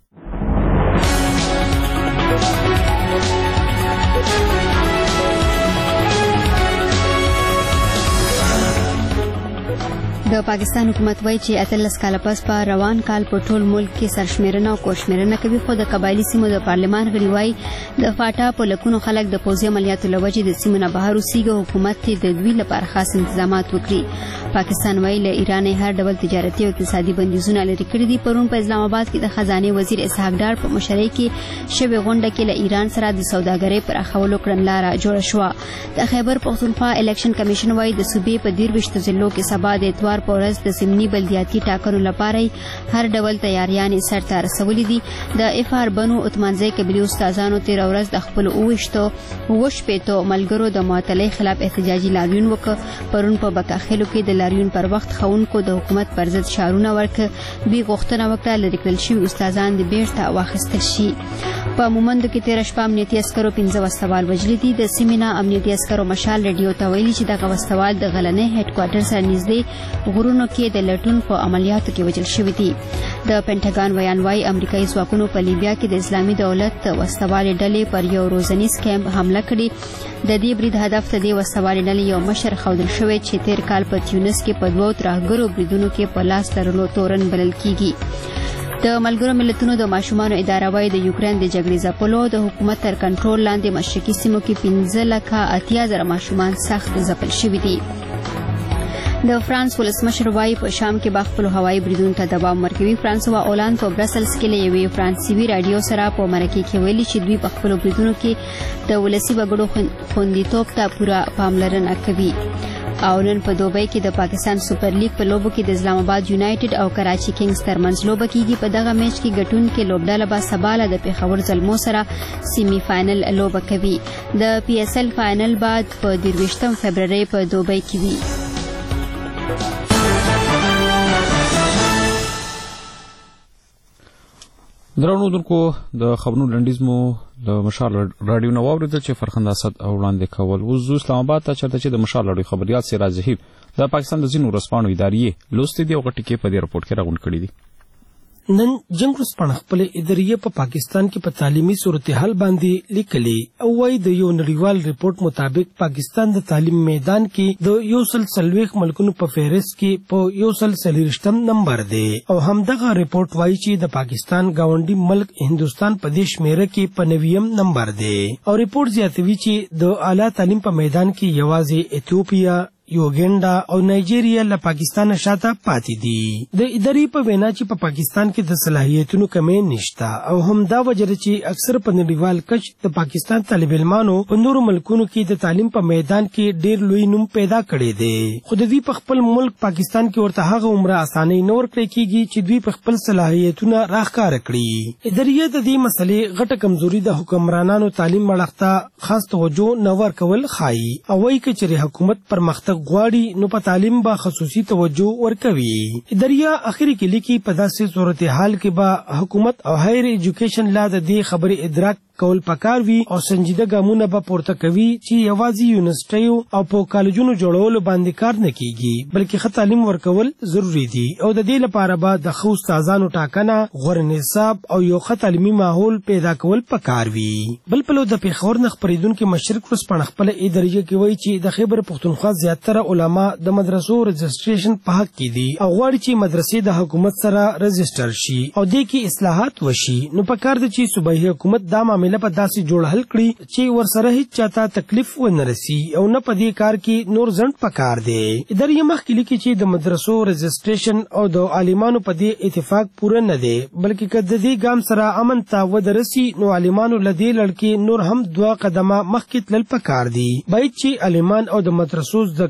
د پاکستان حکومت وایي چې 18 کال پس په روان کال په ټول ملک کې سرشمیرنه او کوشمیرنه کوي، خو د قبایلی سیمو د پارلمان غړي وایي د فاټا په لکونو خلک د پوځي عملیاتو له وجې د سیمو نه بهر اوسېږي، حکومت یې د دوی لپاره خاص انتظامات وکړي. پاکستان وایي له ایران هر ډول تجارتي او اقتصادي بندیزونه لرې کړي دي. پرون په اسلام آباد کې د خزانه وزیر اسحاق ډار په مشرۍ کې شوې غونډه کې له ایران سره د سوداګرۍ پراخولو کړنلاره جوړه شوه. د خیبر پښتونخوا الیکشن کمیشن وایي د صوبې په 23 ضلعو کې سبا د اتوار په ورځ د ضمني بلدیاتي ټاکنو لپاره هر ډول تیاریانې سرته رسولې دي. د اف آر بنو عثمانزی قبلي استادانو 13 ورځ د خپل 28 ملګرو د معطلۍ خلاف احتجاجي لاریون وکړ. پرون په بکاخیلو کې د لاریون پر وخت خونکو د حکومت پر ضد شعارونه ورکړ. دوی غوښتنه وکړه لرې کړل شوي استادان د بیرته واخیستل شي. په مومندو کې 13 شپه امنیتي عسکرو 15 وسوال وژلي دي. د سیمې نه امنیتي عسکرو مشال ریډیو ته ویلي چې دغه وسوال د غلنۍ هډ کوارټر سره نږدې غرونو کې د لټون په عملیاتو کې وژل شوي دي. د پینټاګان ویان وایي امریکایي ځواکونو په لیبیا کې د اسلامي دولت وسوالې ډلې پر یو روزنیز کیمپ حمله کړې. د دې برید هدف ته د وسوالې ډلې یو مشر ښودل شوی چې تیر کال په تیونس کې په 2 ترهګرو بریدونو کې په لاس لرلو تورن بلل کیږي. د ملګرو ملتونو د ماشومانو اداره وایي د یوکرين د جګړې ځپلو د حکومت تر کنټرول لاندې مشرقي سیمو کې 15,80,000 ماشومان سخت ځپل شوي دي. د فرانس ولسمشر وایي په شام کې به خپل هوایي بریدونو ته دوام ورکوي. فرانسوا اولاند په برسلز کې له یوې فرانسوي رادیو سره په مرکه کې ویلي چې دوی په خپل بریدونو کې د ولسي وګړو خوندیتوب ته پوره پاملرنه کوي. او نن په دوبۍ کې د پاکستان سپر لیګ په لوبو کې د اسلام آباد یونایټډ او کراچي کینګز ترمنځ لوبه کیږي. په دغه میچ کې ګټونکي لوبډله به سبا له د پېښور زلمو سره سیمي فائنل لوبه کوي. د پی ایس ایل فائنل بعد په 23 فبرवरी په دوبۍ کې وي. درنو دونکو د خبرونو لنډیز مو د مشال رادیو نو واوریدل چې فرخنده اسد وړاندې کول. اوس اسلام آباد ته چرته چې د مشال رادیو خبريال سراج زهیر د پاکستان د ځینو ورځپاڼو ادارې لوستې دي او غټي کې په دې رپورټ کې راغونډ کړي دي. نن جنگ ورځپاڼه خپل ادارې په پاکستان کې په تعلیمي صورتحال باندې لیکلي او وايي د یو نړیوال ریپورت مطابق پاکستان د تعلیم میدان کې د 140 ملکونو په فهرست کې په 140 نمبر دی. او همدغه ریپورت وايي چې د پاکستان گاونډي ملک هندستان په دې شمیره کې په 90 نمبر دی. او ریپورت زیاتوي چې د اعلی تعلیم په میدان کې یوازې ایتھوپیا، یوګینډا او نایجیریا له پاکستان شاته پاتې دي. د ادارې په وینا چې په پاکستان کې د صلاحیتونو کمی نشته او هم دا وجه چې اکثر په نړیوال کچ د پاکستان طالب علمانو په نورو ملکونو کې د تعلیم په میدان کې ډېر لوی نوم پیدا کړی دی. خو د دوی په خپل ملک پاکستان کې ورته هغه عمره اسانۍ نور کړی کیږي چې دوی په خپل صلاحیتونه راښکاره کړي. ادارې د دې مسلې غټه کمزوري د حکمرانانو تعلیم مړښته خاص توجه نه ورکول ښایي او وايي چې حکومت پرمختګ غواړي نو په تعلیم به خصوصي توجه ورکوي. اداریا اخري کې لیکي په داسې صورتحال کې به حکومت او هایر ایجوکیشن لا د دې خبرې ادراک کول پکار وي او سنجیده ګامونه به پورته کوي چې یوازې یونیورسيټیو او په کالجونو جوړولو باندې کار نه کیږي بلکې ښه تعلیم ورکول ضروری دي او د دې لپاره به د ښو استادانو ټاکنه، غوره نصاب او یو ښه تعلیمي ماحول پیدا کول پکار وي. بل پلو د پېښور نه خپرېدونکي مشرق ورځپاڼه خپله ادارې کې وایي چې د خیبر پښتونخوا زیاتره علما د مدرسو رجسټریشن په حق کې دي او غواړي چې مدرسې د حکومت سره رجسټر شي او دې کې اصلاحات وشي. نو پکار دي چې صوبایي حکومت دا معاملې په داسې جوړ حل کړي چې ورسره هیڅ چاته تکلیف ونه رسي او نه په دې کار کې نور ځنډ پکار دی. ادارې مخکې لیکي چې د مدرسو رجسټریشن او د عالمانو په دې اتفاق پوره نه دی بلکې که د دې ګام سره امن ته ود رسي نو عالمانو له دې لړ کې نور هم 2 قدمه مخکې تلل پکار دي. باید چې عالمان او د مدرسو زده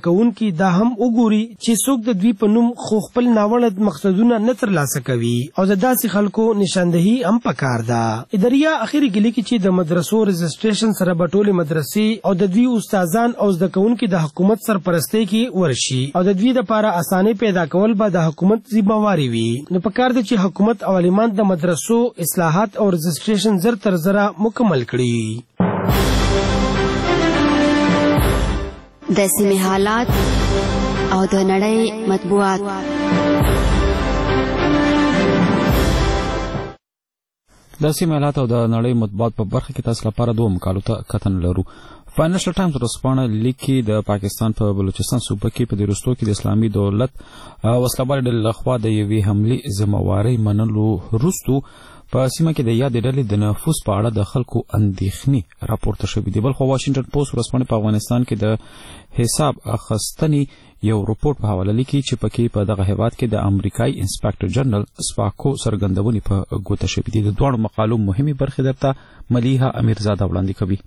کوونکي دا هم وګوري چې څوک د دوی په نوم خو خپل ناوړه مقصدونه نه ترلاسه کوي او د داسې خلکو نشاندهي هم پکار ده. اداريه اخیری کې لیکي چې د مدرسو رجسټریشن سره به ټولې مدرسې او د دوی استادان او زده کوونکي د حکومت سرپرستۍ کې ورشي او د دوی لپاره اسانۍ پیدا کول به د حکومت ذمہواری وي. نو پکار ده چې حکومت او عالمان د مدرسو اصلاحات او رجسټریشن زر تر زره مکمل کړي. د سیمې حالات او د نړۍ مطبوعات. د سیمې حالات او د نړۍ مطبوعات په برخه کې تاسو لپاره دوه مقالو ته کتن لرو. فاینانشل ټایمز ورځپاڼه لیکي د پاکستان په بلوچستان صوبه کې په دې وروستو کې د اسلامي دولت وسلهبالې ډلې لخوا د یوې حملې ذمہوارۍ منلو وروستو په سیمه کې د یادې ډلې د نفوذ په اړه د خلکو اندېښنې راپورته شوې دي. بلخو واشنګټن پوسټ ورځپاڼه په افغانستان کې د حساب اخیستنې یو رپورټ په حواله لیکي چې پکې په دغه هیواد کې د امریکایي انسپکټر جنرال سپاکو څرګندونې په ګوته شوې دي. د دواړو مقالو مهمې برخې درته ملیحه امیرزاده وړاندې کوي.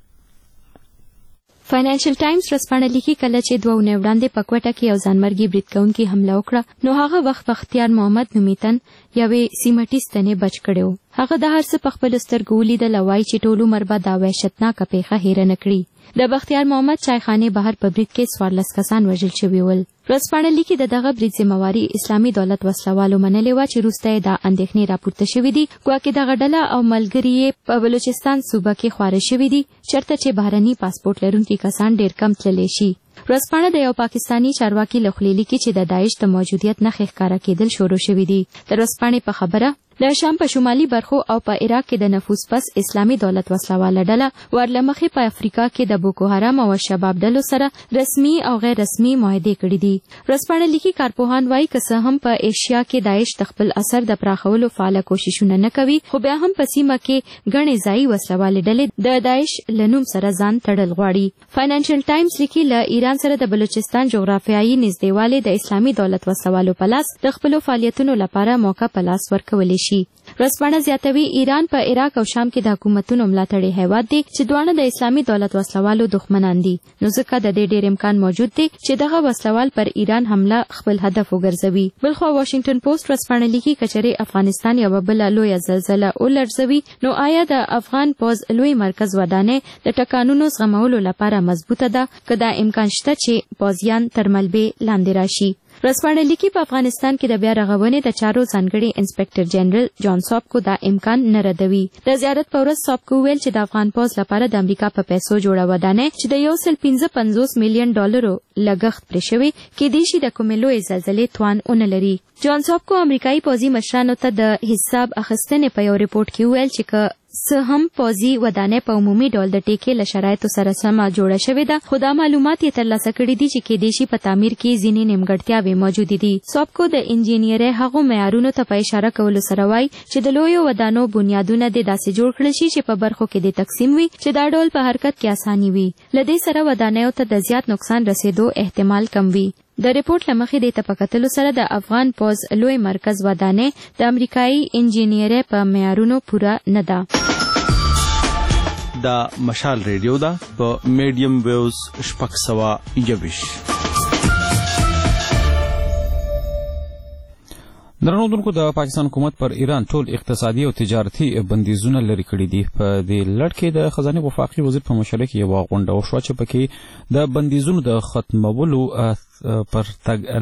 فاینانشل ټایمز ورځپاڼه لیکي کله چې 2 اونۍ وړاندې په کوټه کې یو ځانمرګي برید کوونکي حمله وکړه نو هغه وخت بختیار محمد نومیتن یوې سیمټي ستنې بچ کړی و. هغه د هر څه په خپلو سترګو ولیدل او وایي چې ټول عمر به دا وحشتناکه پیښه هیره نه کړي. د بختیار محمد چایخانې بهر په برید کې 14 کسان وژل شوي ول. ورځپاڼه لیکي د دغه برید ذمہواري اسلامي دولت وسلوالو منلې وه چې وروسته یې دا اندېښنې راپورته شوي دي ګواکې دغه ډله او ملګري یې په بلوچستان صوبه کې خواره شوي دي چېرته چې بهرني پاسپورټ لرونکي کسان ډېر کم تللی شي. ورځپاڼه د یو پاکستاني چارواکي له خولې لیکي چې د داعش د موجودیت نښې ښکاره کېدل شروع شوي دي. د ورځپاڼې په خبره د شام په شمالي برخو او په عراق کې د نفوذ پس اسلامي دولت وسلواله ډله ورلمخې په افریقا کې د بوکو حرام او شباب ډلو سره رسمي او غیر رسمي معاهدې کړي دي. ورځپاڼه لیکي کارپوهان وایي که څه هم په ایشیا کې داعش د خپل اثر د پراخولو فعاله کوششونه نه کوي خو بیا هم په سیمه کې ګڼې ځایي وسلوالې ډلې د داعش له نوم سره ځان تړل غواړي. فاینانشل ټایمز لیکي له ایران سره د بلوچستان جغرافیایي نږدېوالی د اسلامي دولت وسلوالو په لاس د خپلو فعالیتونو لپاره موقع په لاس ورکولی شي. ورځپاڼه زیاتوي ایران په عراق او شام کې د حکومتونو ملاتړی هیواد دی چې دواړه د اسلامي دولت وسلوالو دښمنان دي نو ځکه د دې ډېر امکان موجود دی چې دغه وسلوال پر ایران حمله خپل هدف وګرځوي. بلخوا واشنګټن پوسټ ورځپاڼه لیکي کچرې افغانستان یوه بله لویه زلزله ولړزوي نو آیا د افغان پوځ لوی مرکز ودانۍ د ټکانونو زغمولو لپاره مضبوطه ده که دا امکان شته چې پوځیان تر ملبې لاندې راشي. ورځپاڼه لیکي په افغانستان کې د بیا رغونې د چارو ځانګړي انسپکټر جنرال جان ساپکو دا امکان نه ردوي. د زیارت په ورځ ساپکو ویل چې د افغان پوځ لپاره د امریکا په پیسو جوړه ودانۍ چې د $155 میلیون لګښت پرې شوی کېدای شي د کومې لویې زلزلې توان ونه لري. جان ساپکو امریکایي پوځي مشرانو ته د حساب اخیستنې په یو ریپورټ کې ویل چې که څه هم پوځي ودانۍ په عمومي ډول د ټیکې له شرایطو سره سمه جوړه شوې ده خو دا معلومات یې ترلاسه کړي دي چې کېدای شي په تعمیر کې ځینې نیمګړتیاوې موجودې دي. ساپکو د انجینیرۍ هغو معیارونو ته په اشاره کولو سره وایي چې د لویو ودانو بنیادونه دې داسې جوړ کړل شي چې په برخو کې دې تقسیم وي چې دا ډول په حرکت کې اساني وي. له دې سره ودانیو ته د زیات نقصان رسېدو احتمال کم وي. د ریپورټ له مخې دې ته په کتلو سره د افغان پوځ لوی مرکز ودانۍ د امریکایي انجینیرۍ په معیارونو پوره نه ده. دا مشال ریډیو ده په میډیم ویوز 621. درنودونکو د پاکستان حکومت پر ایران ټول اقتصادي او تجارتي بندیزونه لري کړي دي. په دې لړ کې د خزانه وفاقي وزیر په مشرۍ کې یوه غونډه وشوه چې پکې د بندیزونو د ختمولو پر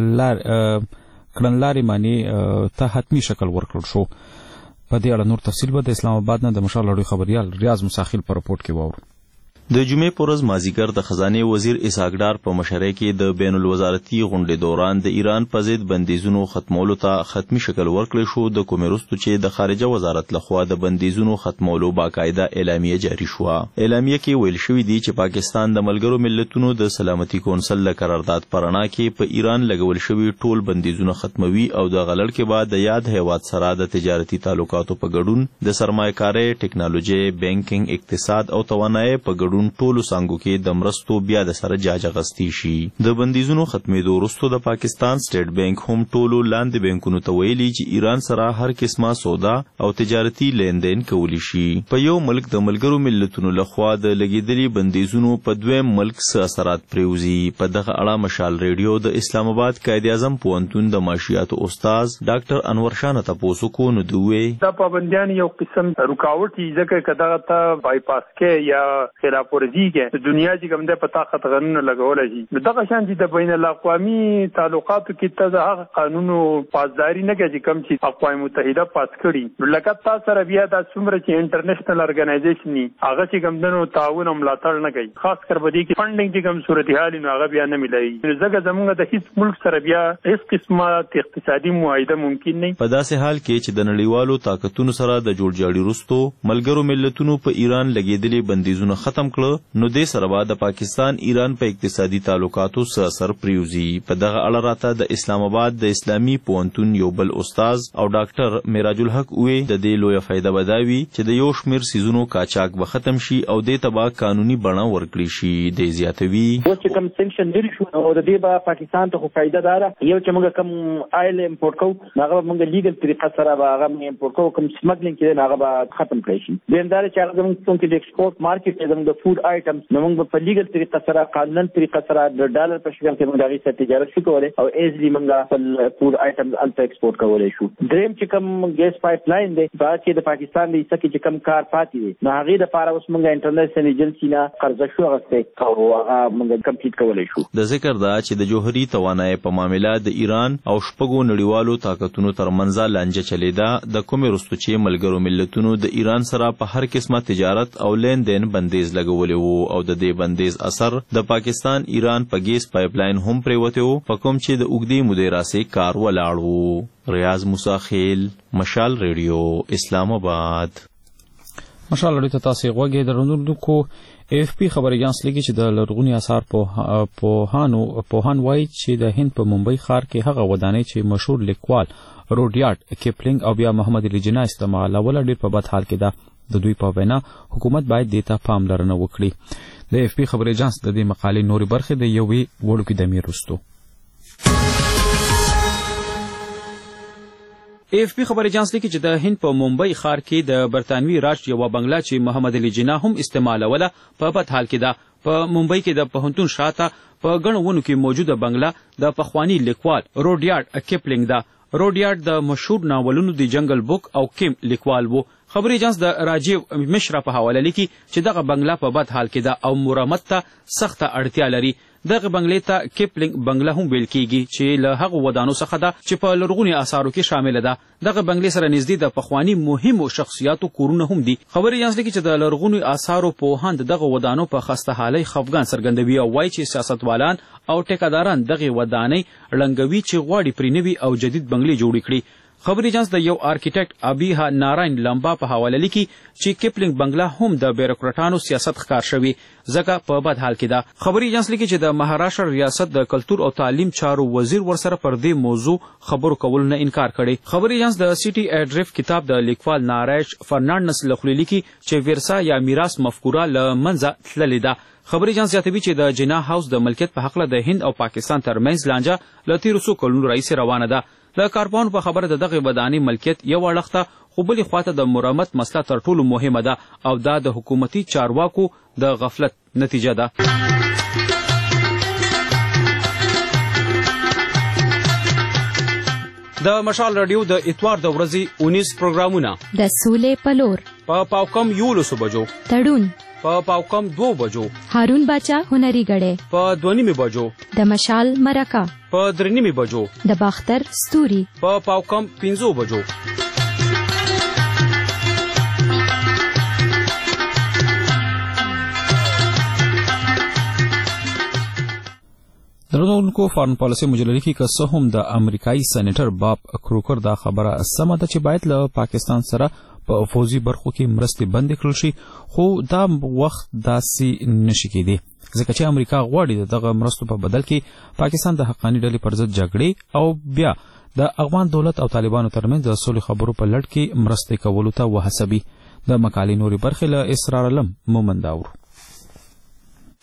کړنلارې معنی ته حتمی شکل ورکړل شو. په دې اړه نور تفصیل به د اسلام آباد نه د مشال لړۍ خبريال ریاض مساخیل په رپورټ کې واورو. د جمعې په ورځ مازیګر د خزانه وزیر اسحاق ډار په مشرۍ کې د بین الوزارتي غونډې دوران د ایران په ضد بندیزونو ختمولو ته ختمي شکل ورکړل شو. د کومې وروسته چې د خارجه وزارت لخوا د بندیزونو ختمولو باقاعده اعلامیه جاری شو. اعلامیه کې ویل شوی دی چې پاکستان د ملګرو ملتونو د سلامتي کونسل له قرارداد پرانا کې په ایران لګول شوی ټول بندیزونه ختموي او د غلړ کې بعد د یاد هیواد سره د تجارتي تعلقاتو په ګډون د سرمایه‌کارۍ، ټکنالوژي، بانکینګ، اقتصاد او توانایي په ګډون بدلون ټولو څانګو کې د مرستو بیا د سره جاج اخیستی شي. د بندیزونو ختمېدو وروسته د پاکستان سټیټ بانک هم ټولو لاندې بانکونو ته ویلي چې ایران سره هر قسمه سودا او تجارتي لیندین کولی شي. په یو ملک د ملګرو ملتونو لخوا د لګیدلي بندیزونو په دویم ملک څه اثرات پریوزي. په دغه اړه مشال ریډیو د اسلام آباد قائد اعظم پوهنتون د معاشیاتو استاد ډاکټر انور شاه نه تاسو کو نو دوی دا پابندیان یو قسم رکاوټ دي ځکه کدا ته بایپاس کې یا خلاف ورزي کې دنیا چې کوم د پتا خط قانون لګول شي. دغه شان چې د بین الاقوامي تعلقاتو کې ته هغه قانونو پاسداري نه کوي کوم چې اقوام متحده پاس کړي. لکه تاسو سره بیا د څومره چې انټرنیشنل ارګنایزیشن هغه چې کوم دنو تعاون ملاتړ نه کوي، خاص کر بدی کې فندینګ چې کوم صورتحال نو هغه بیا نه ملایي. ځکه زموږ د هیڅ ملک سره بیا هیڅ قسمه اقتصادي معاهده ممکن نه. په داسې حال کې چې د نړیوالو طاقتونو سره د جوړجاړي وروسته ملګرو ملتونو په ایران لګیدلي بندیزونه ختم کړه، نو دې سره به د پاکستان ایران په اقتصادي تعلقاتو څه اثر پریوزي. په دغه اړه راته د اسلام آباد د اسلامي پوهنتون یو بل استاد او ډاکټر معراج الحق وی د دې لویه فایده بداوي چې د یو شمیر سیزونو قاچاق به ختم شي او د تبا قانوني بڼه ورکړي شي. د زیاتوي چې کوم سنکشن لري شو او د دې به پاکستان ته خو فایده دار یو چې موږ کوم آیل امپورټ کوو هغه موږ لیګل طریقه سره به هغه امپورټ کوو، کوم سمګلینګ کې هغه به ختم کړي شي. دیندار چې هغه زموږ د ایکسپورټ مارکیټ کې زموږ د فود آیټمز نو موږ په لیګل طریقه سره قانوني طریقه سره د ډالر په شکل کې موږ هغه سره تجارت وکولای او ایزلی موږ خپل فود آیټمز الته ایکسپورټ کولای شو. دریم چې کوم ګیس پایپ لاین دی دا چې د پاکستان د حصہ کې چې کوم کار پاتې دی نو هغه د لپاره اوس موږ انټرنیشنل ایجنسی نه قرضه شو غوښته او هغه موږ کمپلیټ کولای شو. د ذکر دا چې د جوهري توانایي په معاملې د ایران او شپږو نړیوالو طاقتونو ترمنځ لانجه چلیدا د کومې وروسته چې ملګرو ملتونو د ایران سره په هر قسمه تجارت او لین دین بندیز لګولې وو او د دې بندیز اثر د پاکستان ایران په ګیس پایپ لاین هم پریوته وو په کوم چې د اوږدې مودې راسې کار ولاړ وو. ریاض موسی خیل، مشال ریډیو، اسلام آباد. مشال ریډیو ته تاسو غوږی درنونکو. اف پی خبري اژانس لیکي چې د لرغونی آثار پوهان وایي چې د هند په ممبئی ښار کې هغه ودانۍ چې مشهور لیکوال روډیارډ کیپلینګ او بیا محمد علی جناح استعمالوله ډېر په بد حال کې ده. د دوی په وینا حکومت باید دې ته پاملرنه وکړي. د اف پی خبري اژانس د دې مقالې نورې برخې د یوې وړوکې دمې وروسته. اف پی خبري اژانس لیکي چې د هند په ممبئی ښار کې د برتانوي راج یوه بنگله چې محمد علی جناح هم استعمالوله په بد حال کې ده. په ممبئی کې د پوهنتون شاته په ګڼو ونو کې موجوده بنگله د پخوانی لیکوال روډیارډ کیپلینګ ده. روډیارډ د مشهور ناولونو د جنگل بک او کیم لیکوال وو. خبري اژانس د راجیو مشرا په حواله لیکي چې دغه بنگله په بد حال کې ده او مرمت ته سخته اړتیا لري. دغه بنگلې ته کیپلینګ بنگله هم ویل کیږي چې له هغو ودانو څخه ده چې په لرغوني آثارو کې شامل ده. دغه بنگلې سره نږدې د پخوانی مهمو شخصیاتو کورونه هم دي. خبري اژانس لیکي چې د لرغوني آثارو پوهان دغه ودانو په خسته حالۍ خفګان څرګندوي او وایي چې سیاستوالان او ټیکاداران دغه ودانۍ ړنګوي چې غواړي پرې نوي او جدید بنگلې جوړې کړي. خبري اژانس د یو آرکیټیکټ ابیها ناراین لمبا په حواله لیکي چې کیپلینګ بنگله هم د بیروکراټانو سیاست ښکار شوی ځکه په بد حال کې ده. خبري اژانس لیکي چې د مهاراشټر ریاست د کلتور او تعلیم چارو وزیر ورسره پر دې موضوع خبرو کول نه انکار کړي. خبري اژانس د سیټي ایډریف کتاب د لیکوال ناراج فرنانډس لخوا لیکي چې ورثه یا میراث مفکوره له منځه تللې ده. خبري اژانس زیاتوي چې د جناح هاوس د ملکیت په حق له د هند او پاکستان ترمنځ لانجه له تیرو څو کلونو راهیسې روانه ده. د کارپوهانو په خبره د دغه ودانۍ ملکیت یو اړخته خو بلې خواته د مرمت مسله تر ټولو مهمه ده او دا د حکومتي چارواکو د غفلت نتیجه ده. د مشال رادیو د اتوار د ورځې 19 پروګرامونه د سولې په لور په پاوکم 11 بجو، تړون په پاوکم 2 بجو، هارون باچا هنري غړې په 2:30 بجو، د مشال مرکه په 3:30 بجو، د باختر ستوري په پاوکم 15 بجو. درنونکو فارن پالیسي مجله لیکي که څه هم د امریکایي سېنیټر باب کروکر دا خبره سمه ده چې باید له پاکستان سره په فوزي برخو کې مرستې بندې کړل شي، خو دا وخت داسې نشي کېدی ځکه چې امریکا غواړي دغه مرستو په بدل کې پاکستان د حقاني ډلې پر ضد جګړې او بیا د افغان دولت او طالبانو ترمنځ د سولې خبرو په لړ کې مرستې کولو ته وهڅوي. د مقالې نورې برخې له اسرار علم مومند اورو.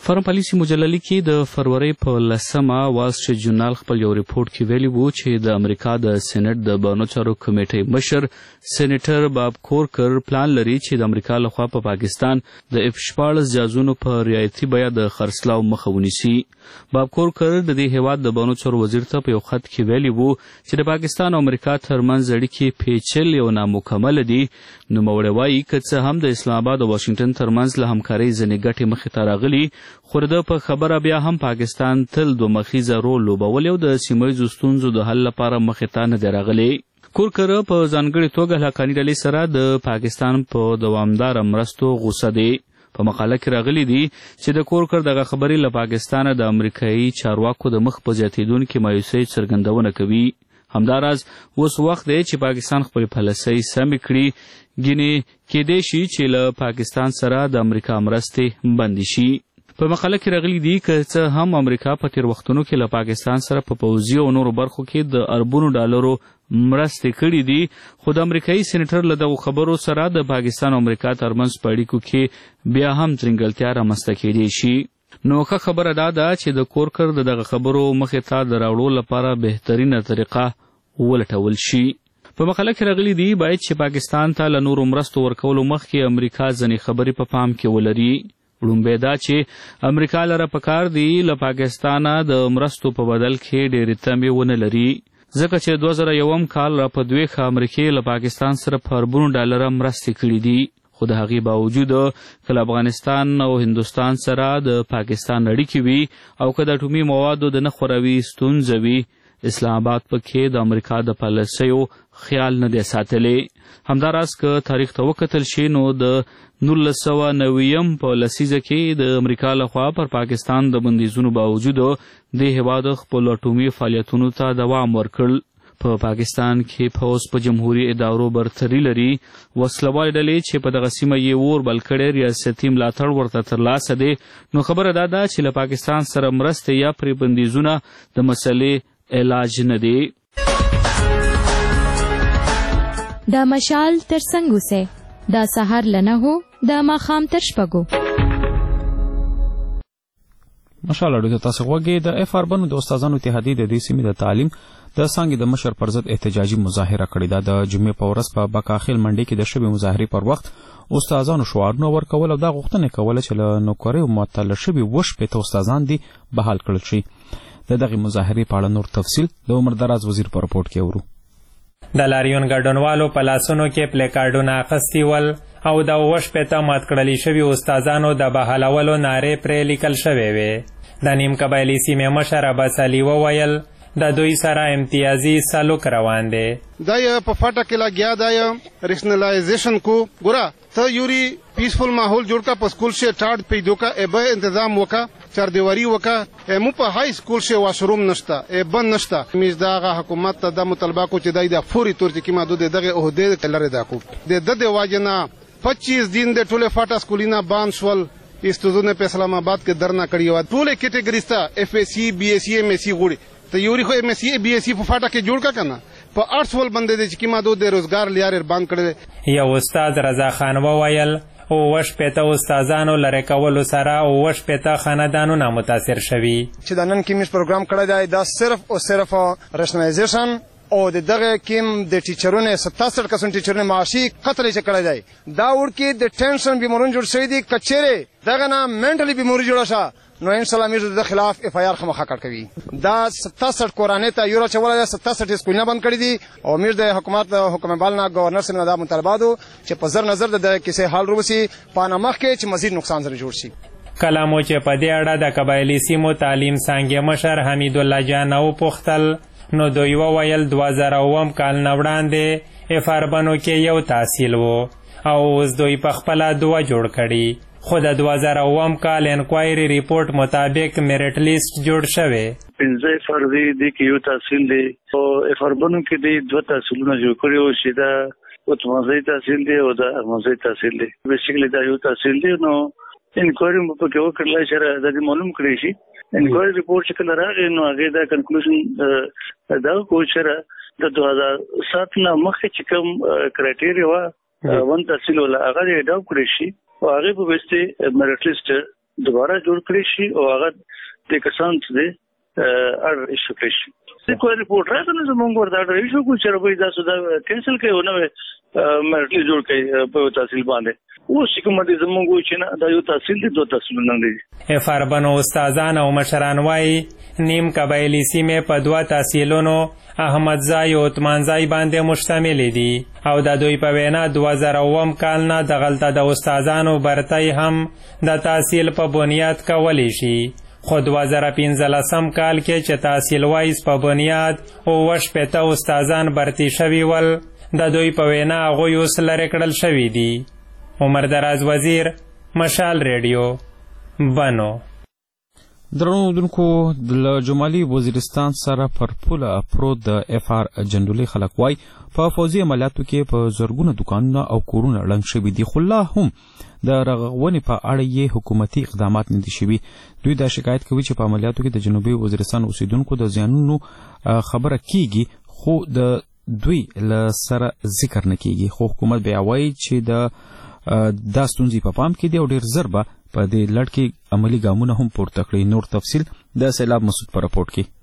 فارم پالیسي مجله لیکي د فروری په 10مه وال سټریټ جورنال خپل یو ریپورت کې ویلي وو چې د امریکا د سېنات د بانو چارو کمیټې مشر سېنیټر باب کورکر پلان لري چې د امریکا لخوا په پاکستان د F-14 جازونو په رعایتي بیه د خرڅلاو مخه ونیسي. باب کورکر د دې هیواد د بانو چارو وزیر ته په یو خط کې ویلي وو چې د پاکستان او امریکا ترمنځ اړیکې پیچلې او نامکمله دي. نوموړی وایي که څه هم د اسلام آباد او واشنګټن ترمنځ له همکارۍ ځینې ګټې مخې ته راغلي، خو د په خبره بیا هم پاکستان تل دوه مخیزه رول لوبولی او د سیمه ییزو ستونزو د حل لپاره مخې ته نه دی راغلی. کورکر په ځانګړې توګه له حقاني ډلې سره د پاکستان په دوامداره مرستو غوسه دی. په مقاله کې راغلی دي چې د کورکر دغه خبرې له پاکستانه د امریکایي چارواکو د مخ په زیاتېدونکې مایوسۍ څرګندونه کوي. همداراز اوس وخت دی چې پاکستان خپل پالیسۍ سمې کړي، ګینې کېدای شي چې له پاکستان سره د امریکا مرستې بندې شي. په مقاله کې راغلي دي که څه هم امریکا په تیر وختونو کې له پاکستان سره په پوځي او نورو برخو کې د اربونو ډالرو مرستې کړي دي، خو د امریکایي سېنیټر له دغو خبرو سره د پاکستان او امریکا ترمنځ په اړیکو کې بیا هم ترنګلتیا رامنځته کېدای شي. نو ښه خبره دا ده چې د کورکر د دغه خبرو مخې ته د راوړو لپاره بهترینه طریقه ولټول شي. په مقاله کې راغلي دي باید چې پاکستان ته له نورو مرستو ورکولو مخکې امریکا ځینې خبرې په پام کې ولري. لومبی دا چې امریکا لره پکار دی له پاکستانه د مرستو په بدل کې ډېرې تمې ونه لري، ځکه چې 2001 کال را په دویخه امریکې له پاکستان سره په اربونو ډالره مرستې کړي دي. خو د هغې باوجود که له افغانستان او هندوستان سره د پاکستان اړیکې وي او که د اټومي موادو د نه خوروي ستونزه وي، اسلام آباد پکې د امریکا د پالیسیو خیال نه دی ساتلی. همداراز که تاریخ ته وکتل شي نو د 1990 په لسیزه کې د امریکا لخوا پر پاکستان د بندیزونو باوجود د هیواد خپل اټومي فعالیتونو ته دوام ورکړ. په پاکستان کې پوځ په جمهوریت ادارو برتري لري. وسلوال ډلې چې په دغه سیمه یې اور بل کړی ریاستي ملاتړ ورته ترلاسه دی. نو خبره دا ده چې له پاکستان سره مرستې یا پرې بندیزونه د مسلې علاج نه دی. دا مشال تر څنګ اوسئ، دا سهار له 9 د ماښام تر 6. مشال اړو ته تاسو غوږی د F-14 د استادانو اتحادیې د دې سیمې د تعلیم د څانګې د مشر پر ضد احتجاجي مظاهره کړې ده. د جمعې په ورځ په بکاخیل منډي کې د شوې مظاهرې پر وخت استادانو شعارونه ورکول او دا غوښتنه کوله چې له نوکریو معطل شوي 80 استادان دي بحال کړل شي. د دغې مظاهرې په اړه نور تفصیل د عمر دراز وزیر په رپورټ کې اورو. د لاریون ګډونوالو په لاسونو کې پلیکارډونه اخیستي ول او د 80 مات کړلي شوي استادانو د بحالولو نارې پرې لیکل شوې وې. د نیم قبایلي سیمې مشر عباس علي وویل د دوی سره امتیازي سلوک روان دی. دا یې په فاټه کې لګیا دا یې ریشنلایزیشن کو ګوره ته یوري پیسفل ماحول جوړ کا په سکول سے ټاډ پیدو کا ایبه تنظیم وکا چاردیواری وکا مو په های سکول سے واشروم نشتا ایبن نشتا میز داغه حکومت ته د مطالبه کو چې د فوري تور کې ما د دغه عہده لري دا کو د واجنا 25 دن د ټوله فاټا سکولینا بان شول استودونه په اسلام آباد کې درنا کړی و ټوله کیټګری ستا اف اس سی بی اس سی ام اس سی غوړي ته یوري خو ام اس سی بی اس سی په فاټا کې جوړ کا کنه په 8 بندې د چې ما د روزګار لیار باندې کړی. یو استاد رضا خان وویل او 80 استادانو لری کولو سره او 80 خاندانونه متاثر شوي. چې د نن کې میش پروګرام کړی دی دا صرف او صرف ریشنلایزیشن او دغه کېم د ټیچرونو 67 کسان ټیچرونو معاشي قتل چې کړی دی دا ورکه د ټینشن بیمارون جوړ شوی دي کچېره دغه نه منټلی بیماری جوړه شه نو ان شاء الله موږ د خلاف اف آی آر خمخه کړ کوي. دا 67 کورانه ته یو راچوله 67 سکولونه بند کړی دي او موږ د حکومت حکم بالنا گورنر سره دا مطالبه چې په زر نظر د کیسه حل روسی پانامخ کې چې مزید نقصان سره جوړ شي. کلامو چې په دې اړه د قبایلی سیمو تعلیم څنګه مشر حمید الله جان او پختل نو دوی وویل 2001 کال نه وړاندې F-14 کې یو تحصیل وو او اوس دوی په خپل دوا جوړ کړي. خو د 2001 کال انکوایری ریپورت مطابق میرټ لیست جوړ شوی. 15 فروری د کې یو تحصیل دی او F-14 کې د دوه تحصیلونه جوړ کړي او شیدا او تمازي تحصیل دی او د ارمازي تحصیل دی. بیسیکلی دا یو تحصیل دی نو انکوایری په کې وکړل چې د معلوم کړی شي. انکوایری ریپورت چې کله راغی نو هغه دا کنکلوژن دا کوچره د 2007 نه مخکې چې کوم کرایټیریا و ون تحصیل ولا هغه دا کړی شي او هغه په وسته میرټ لیست دوباره جوړ کړی شي او هغه د کسان ته اړ ایشو کړی شي. د کوم ریپورت راځي زموږ ورته اړ ایشو کو چې ربې دا سودا کینسل کوي او نو مرټي جوړ کوي په تحصیل باندې. اوس کوم د زموږ چې نه دا یو تحصیل دي دوه تحصیلونه دي. افربن استادان او مشران وایي نیم قبایلی سیمې په دوه تحصیلونو احمدزای او عثمانزای باندې مشتمل دي او د دوی په وینا 2009 کال نه دغلته د استادانو برتۍ هم د تحصیل په بنیاد کولی شي. خو 2015 کال کې چې تحصیل وایز په بنیاد او 80 استادان برتۍ شوي ول د دوی په وینا هغوی اوس لرې کړل شوي دي. عمر دراز وزیر، مشال ریډیو، بنو. درنو اوریدونکو د جمالي وزیرستان سره پر پوله پروت د اف آر جندولي خلک وای په فوزي عملیاتو کې په زرګونه دکانونه او کورونه ړنګ شوي دي، خو لا هم د رغونې په اړه یې حکومتي اقدامات نه دي شوي. دوی دا شکایت کوي چې په عملیاتو کې د جنوبي وزیرستان اوسیدونکو د زیانونو خبره کیږي خو د دوی له سره ذکر نه کیږي. خو حکومت بیا وایي چې دا ستونزې په پام کې دي او ډېر زر به په دې لړ کې عملي ګامونه هم پورته کړي. نور تفصیل د سیلاب مسعود په رپورټ کې.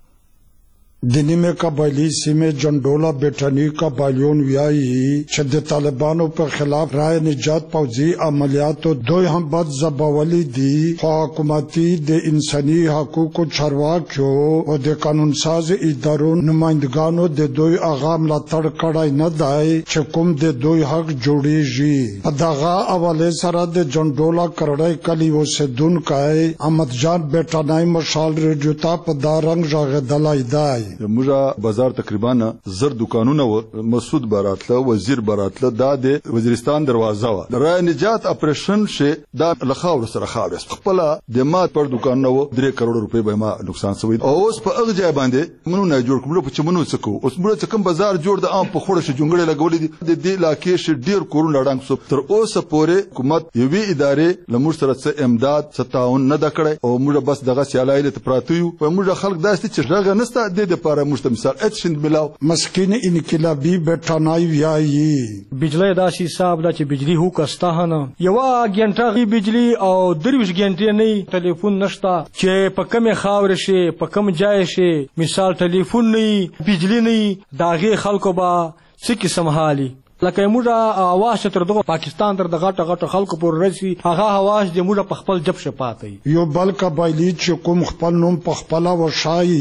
د نیمه قبایلی سیمه جندولا بیٹانی قبایلیون ویائی چې د طالبانو په خلاف رای نجات پوځي عملیاتو دوی هم بد زبولی دي، خو حکومتي د انساني حقوقو چارواکیو او د قانون ساز ادارو نمائندگانو د دوی هغه ملاتړ کړی نه دی چې کوم د دوی حق جوړیږي. په دغه حواله سره د جندولا کرړی کلی اوسیدونکی احمد جان بیٹانی مشال ریډیو ته په دا رنګ راغدلی دی. موږ بازار تقریبا زر دکانونه و مسعود براتله وزیر براتله دا د وزیرستان دروازه و رای نجات اپریشن شه دا لخاور سره خاورس خپل د مات پر دکانونه و 3 کروڑ روپے به ما نقصان سوی او اوس په هغه ځای باندې منو نه جوړ کوم په چمنو څکو اوس موږ کوم بازار جوړ د عام په خوړه شه جونګړې لګولې دي د دې علاقې شه ډیر کورونه ډنګ سو تر اوسه پورې حکومت یوې ادارې لمر سره څه امداد ستاون نه دکړي او موږ بس دغه سیالایله پراتیو او موږ خلک داسې چې رغه نسته د لپاره مستمثال اکشن ملاو. مسکین انقلابی بیٹانای ویائی بجلی داسي صاحب دا چې بجلی هو کستا نه یو غنټه غي بجلی او 23 غنټې نه ټلیفون نشتا چې په کومه خاور شي په کوم ځای شي مثال ټلیفون نه بجلی نه داغه خلکو با څه قسم حالي لکه موږ اواز تر دغه پاکستان تر دغه غټ خلکو پر رسي هغه اواز د موږ په خپل جب شپاتې یو بل قبایلی چې کوم خپل نوم په خپل وشای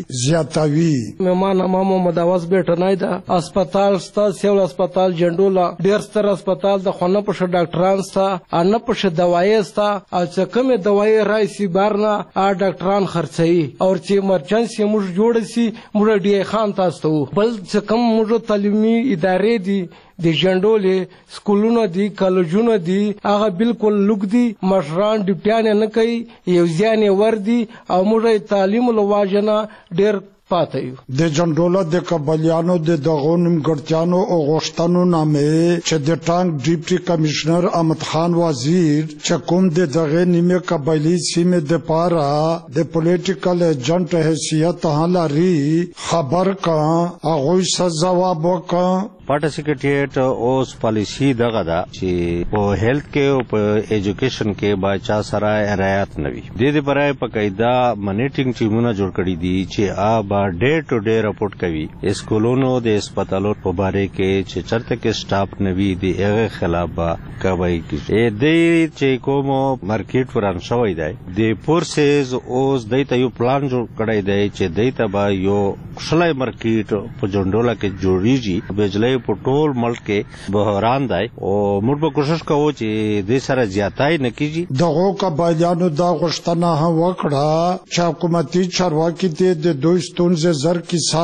زیاتوي. مهمان محمد اواز بیٹنای دا هسپتال ستا سیول هسپتال جندولا ډیر ستر هسپتال د خونه په ډاکټران ستا ان په دوايي ستا او چې کومه دوايي راځي بارنا ډاکټران خرڅي او چې ایمرجنسي موږ جوړ سي موږ ډي خان تاسو بل چې کوم موږ تعلیمي ادارې دي د جندولې سکولونه دي کالجونه دي هغه بالکل لوګ دي مشران ډیپټیان نه کوي یو ځان ور دي او موږ تعلیم لواجنه ډیر پاتې د جندولا د قبایلیانو د دغو نیمګړتیانو او غوښتنو نامې چې د ټانک ډیپټي کمشنر احمد خان وزیر چې کوم د دغه نیمه قبایلی سیمه د پاره د پولیټیکل ایجنټ حیثیت لري خبر کا هغه څه جواب وکا. پارټي سیکریټریټ اوس پالیسی دغه دا چې په هیلث کې او په ایجوکیشن کې باچا سره رعایت نوي د دې پرای په قاعده منیټینګ ټیمونه جوړ کړي دي چې با ډے ټو ډے رپورټ کوي اسکولونو د هسپتالو په باره کې چې چرته کې سټاف نوي دی هغه خلاف کوي چې د چې کوم مارکیټ وران شوی دی د فورسز اوس دایته یو پلان جوړ کړی دی چې دایته با یو شلای مارکیټ په جندولا کې جوړیږي بجلی په ټول ملک کې بحران دی او موږ به کوشش کوو چې د سره زیاتای نه کیږي. دغه قبایلیانو دا غوښتنه وکړه چې حکومتي چارواکي د دوی ستونزې زر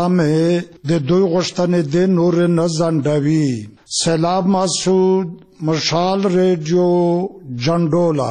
کیسامه د دوی غوښتنې د نور نه ځنډوي. سیلاب مسعود، مشال ریډیو، جندولا.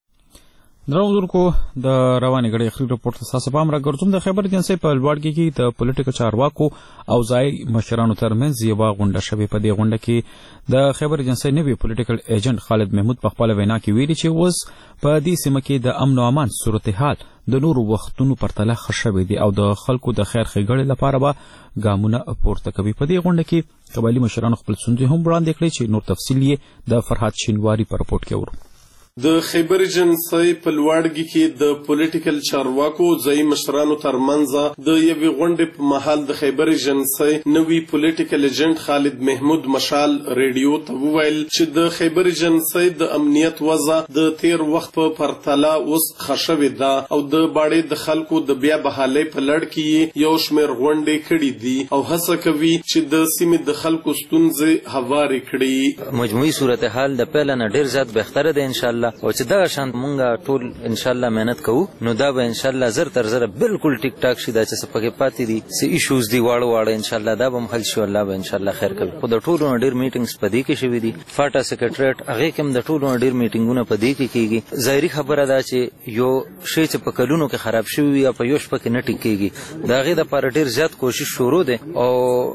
دروغورکو د رواني غړي اخري رپورت تاسو پام را ګرځوم د خبر ایجنسی په لوړګي کې د پولیټیکل چارواکو او ځای مشرانو ترمنځ یو غونډه شوه. په دې غونډه کې د خبر ایجنسی نوی پولیټیکل ایجنټ خالد محمود په خپل وینا کې ویلي چې اوس په دې سیمه کې د امن او امان صورتحال د نورو وختونو پرتله ښه شوی دی او د خلکو د خیر ښېګړې لپاره به ګامونه پورته کوي. په دې غونډه کې قبایلي مشرانو خپل ستونزې هم وړاندې کړې چې نور تفصیل یې د فرهاد شینواري په رپورټ کې اورو. د خیبر ایجنسی په لوړګي کې د پولیټیکل چارواکو ځایي مشرانو ترمنځ د یوې غونډې په مهال د خیبر ایجنسی نوي پولیټیکل ایجنټ خالد محمود مشال ریډیو ته وویل چې د خیبر ایجنسی د امنیت وضع د تیر وخت په پرتله اوس ښه شوې ده او د باړې د خلکو د بیا بحالۍ په لړ کې یو شمېر غونډې کړي دي او هڅه کوي چې د سیمې د خلکو ستونزې هوارې کړي. مجموعي صورتحال د پیل نه ډېر زیات بهتره ده انشاءالله او چې دا شان مونږه ټول ان شاء الله مهنت کوو نو دا به ان شاء الله زر تر زر بالکل ټیک ټاک شي دا چې څه پکې پاتې دي څه ایشوز دي واړه ان شاء الله دا به حل شي الله به ان شاء الله خیر کوي. خو د ټولو ډېر میټینګز پدې کې شوي دي فاټا سیکریټریټ هغه کوم د ټولو ډېر میټینګونه پدې کې کیږي. ظاهري خبره ده چې یو شی چې په کلونو کې خراب شوی یا په یو شپه کې نه ټیکيږي دا غي د پر ډېر زیات کوشش شروع ده او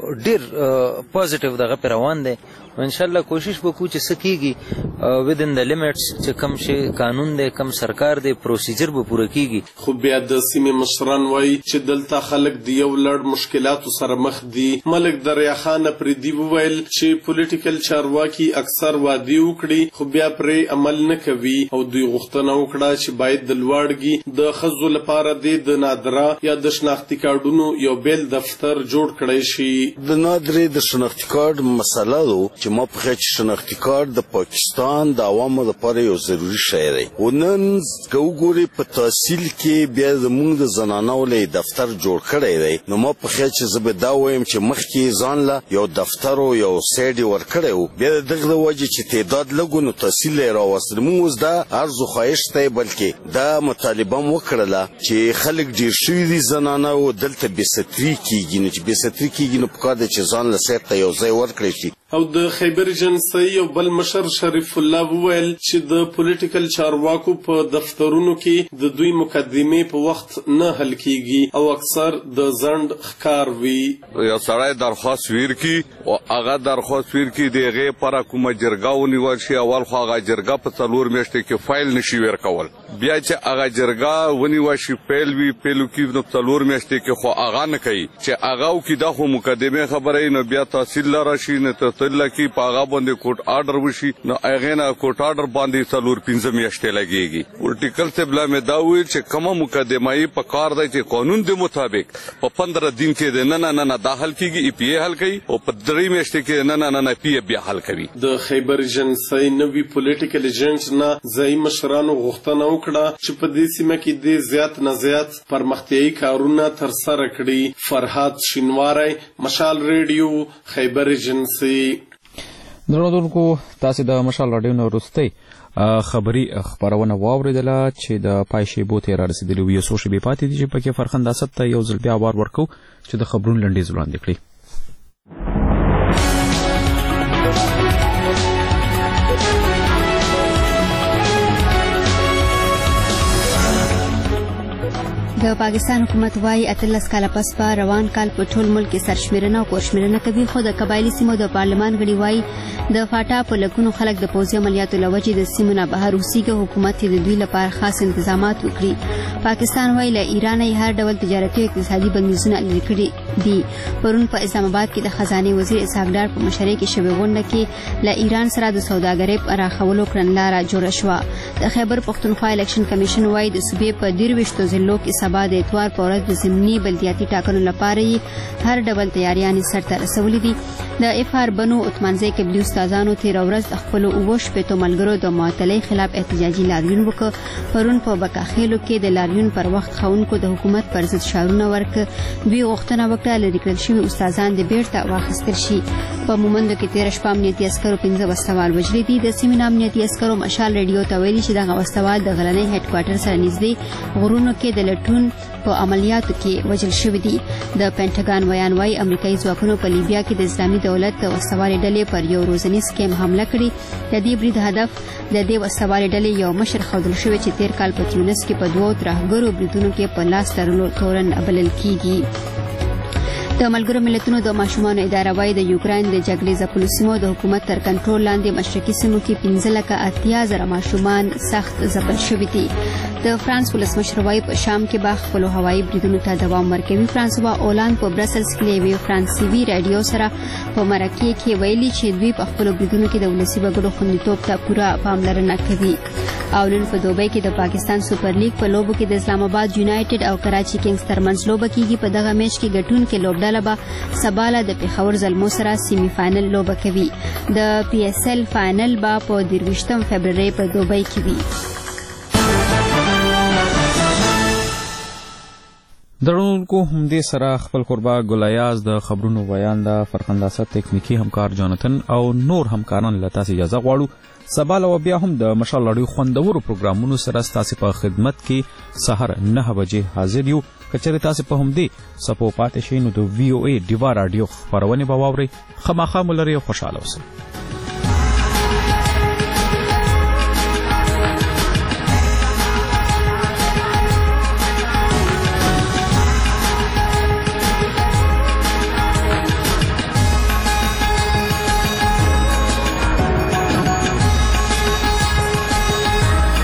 ډېر پوزټیو دغه روان ده ان شاء الله کوشش وکړو چې سکیږي within the limits چې کم شي قانون دی کم سرکار دی پروسیجر به پوره کیږي. خو بیا د سیمې مشران وایي چې دلته خلک د یو لړ مشکلاتو سره مخ دي. ملک دریا خان پردي وویل چې پولیټیکل چارواکي اکثر وعدې وکړي خو بیا پرې عمل نه کوي او دوی غوښتنه وکړه چې باید د لوړګي د ښځو لپاره د نادره یا د شناختي کارډونو یو بیل دفتر جوړ کړی شي. د نادرې د شناختي کارډ مسله ده چې ما په خچ شناختي کارت د پاکستان د عوامو لپاره یو ضروري شی دی. ونن ګوري په تحصیل کې بیا زموږ د زنانو له دفتر جوړ کړی دی نو ما په خچ زبه دا وایم چې مخکې ځان له یو دفتر او یو سیډ ور کړو بیا دغه وجه چې تعداد لګو نو تحصیل راوستل موږ دا ارزو خواهش ته بلکې دا مطالبه وکړه چې خلک ډیر شوي دي زنانه او دلته بیستری کیږي نو چې بیستری کیږي نو په کار د چې ځان له سیټ ته یو ځای ور کړی شي. او د خیبر ایجنسی یو بل مشر شریف الله وویل چې د پولیټیکل چارواکو په دفترونو کې د دوی مقدمې په وخت نه حل کیږي او اکثر د ځند ښکار وي. یو سړی درخواست ویر کی او هغه درخواست ویر کی دغه پر کومه جرګه ونیول شي اول خو هغه جرګه په څلور میاشتې کې فایل نشي ویر کول بیا چې هغه جرګه ونیول شي فایل وی پیلو کې نو څلور میاشتې کې خو هغه نه کوي چې هغه کې د خو مقدمه خبره نه بیا تحصیل لاره شي نه لکه پاغا باندې کوټ آرډر وشي نو هغه نه کوټ آرډر باندې څلور 15 میاشتې لګيږي. پولیټیکل سبلا مې دا ویل چې کومه مقدمه یې په کار دی چې قانون د مطابق په 15 دن کې نه داخل کیږي ای پی ای حل کوي او په 3 میاشتې کې نه پی ای بیا حل کوي. د خیبر ایجنسی نوی پولیټیکل ایجنټ نه ځای مشرانو غوښتنه وکړه چې په دې سیمه کې د زیات نه زیات پرمختیایي کارونه تر سره کړي. فرهاد شینواری مشال ریډیو خیبر ایجنسی. درنوونکو تاسو د مشال راډیو نو وروستۍ خبري خبرونه واوریدله چې د پای شیبو ته را رسیدلی وي سو شی به پاتې دي چې پکې فرخنده ست یو ځل بیا وار ورکو چې د خبرونو لنډیز وړاندې کړي. د پاکستان حکومت وايي 18 کاله پس په روان کال په ټول ملک کې سرشمیرنه او کورشمیرنه کوي خو د قبایلی سیمو د پارلمان غړي وايي د فاټا په لکونو خلک د پوځي عملیاتو لوجې د سیمو نه بهر اوسېږي حکومت د دوی لپاره خاص تنظیمات وکړي. پاکستان وايي له ایران یې هر ډول تجارتي او اقتصادي بندیزونه لرې کړي دي. پرون په اسلام آباد کې د خزانه وزیر اسحاق ډار په مشرۍ کې شوې غونډه کې له ایران سره د سوداګرۍ پراخولو کړنلاره جوړه شوه. د خیبر پښتونخوا الیکشن کمیشن وايي د صوبې په 23 ضلعو کې سبا د اتوار په ورځ د ضمني بلدیاتي ټاکنو لپاره هر ډول تیاریانې سرته رسولې دي. د اف آر بنو عثمانزی قبلي استادانو تیر ورځ د خپل 28 ملګرو د معطلۍ خلاف احتجاجي لاریون وکړ. پرون په بکاخیلو کې د لاریون پر وخت خونکو د حکومت پر ضد شعارونه ورکړ. دوی غوښتنه وکړه لرې کړل شوي استادان د بیرته واخیستل شي. په مومندو کې تیر شپه امنیتي عسکرو 15 وسوال وژلي دي. د سیمې امنیتي عسکرو مشال ریډیو ته ویلي چې دغه وسوال د غلنۍ هډ کوارټر سره نږدې غرونو کې د لټون په عملیاتو کې وژل شوي دي. د پینټاګان بیان وايي امریکایي ځواکونو په لیبیا کې د اسلامي دولت د وسوالې ډلې پر یو روزنیز کیمپ حمله کړې. د دې برید هدف د دې وسوالې ډلې یو مشر ښودل شوی چې تیر کال په تیونس کې په 2 ترهګرو بریدونو کې په لاس تړلو تورن بلل کیږي. د ملګرو ملتونو د ماشومانو اداره وايي د یوکرين د جګړې ځپلو سیمو د حکومت تر کنټرول لاندې مشرقي سیمو کې 15,80,000 ماشومان سخت ځپل شوي دي. د فرانس ولسمشر وايي په شام کې به خپلو هوایي بریدونو ته دوام ورکوي. فرانسوا اولان په برسلز کې یوې فرانسوي رادیو سره په مرکې کې ویلي چې دوی په خپلو بریدونو کې د ولسي وګړو خوندیتوب ته پوره پاملرنه کوي. او نن په دوبۍ کې د پاکستان سوپر لیګ په لوبو کې د اسلام آباد یونایټډ او کراچي کینګز ترمنځ لوبه کیږي. په دغه میچ کې ګټونکې لوبډله به سبا د پېښور زلمو سره سیمي فائنل لوبه کوي. د پی اس ایل فائنل به په 23 فبرवरी په دوبۍ کې وي. درونکو همدې سره خپل قربا ګلایاز د خبرونو بیان د فرخنداسه تکنیکی همکار جانتن او نور همکاران له تاسو اجازه غواړو. سبا له بیا هم د مشال لړیو خوندورو پروګرامونو سره تاسو په خدمت کې سحر 9 بجې حاضر یو. کچره تاسو په همدې سپو پاتې شئ نو د وی او ای ډیوا رادیو خبرونه به واورئ. خامخا ملري خوشاله اوسئ.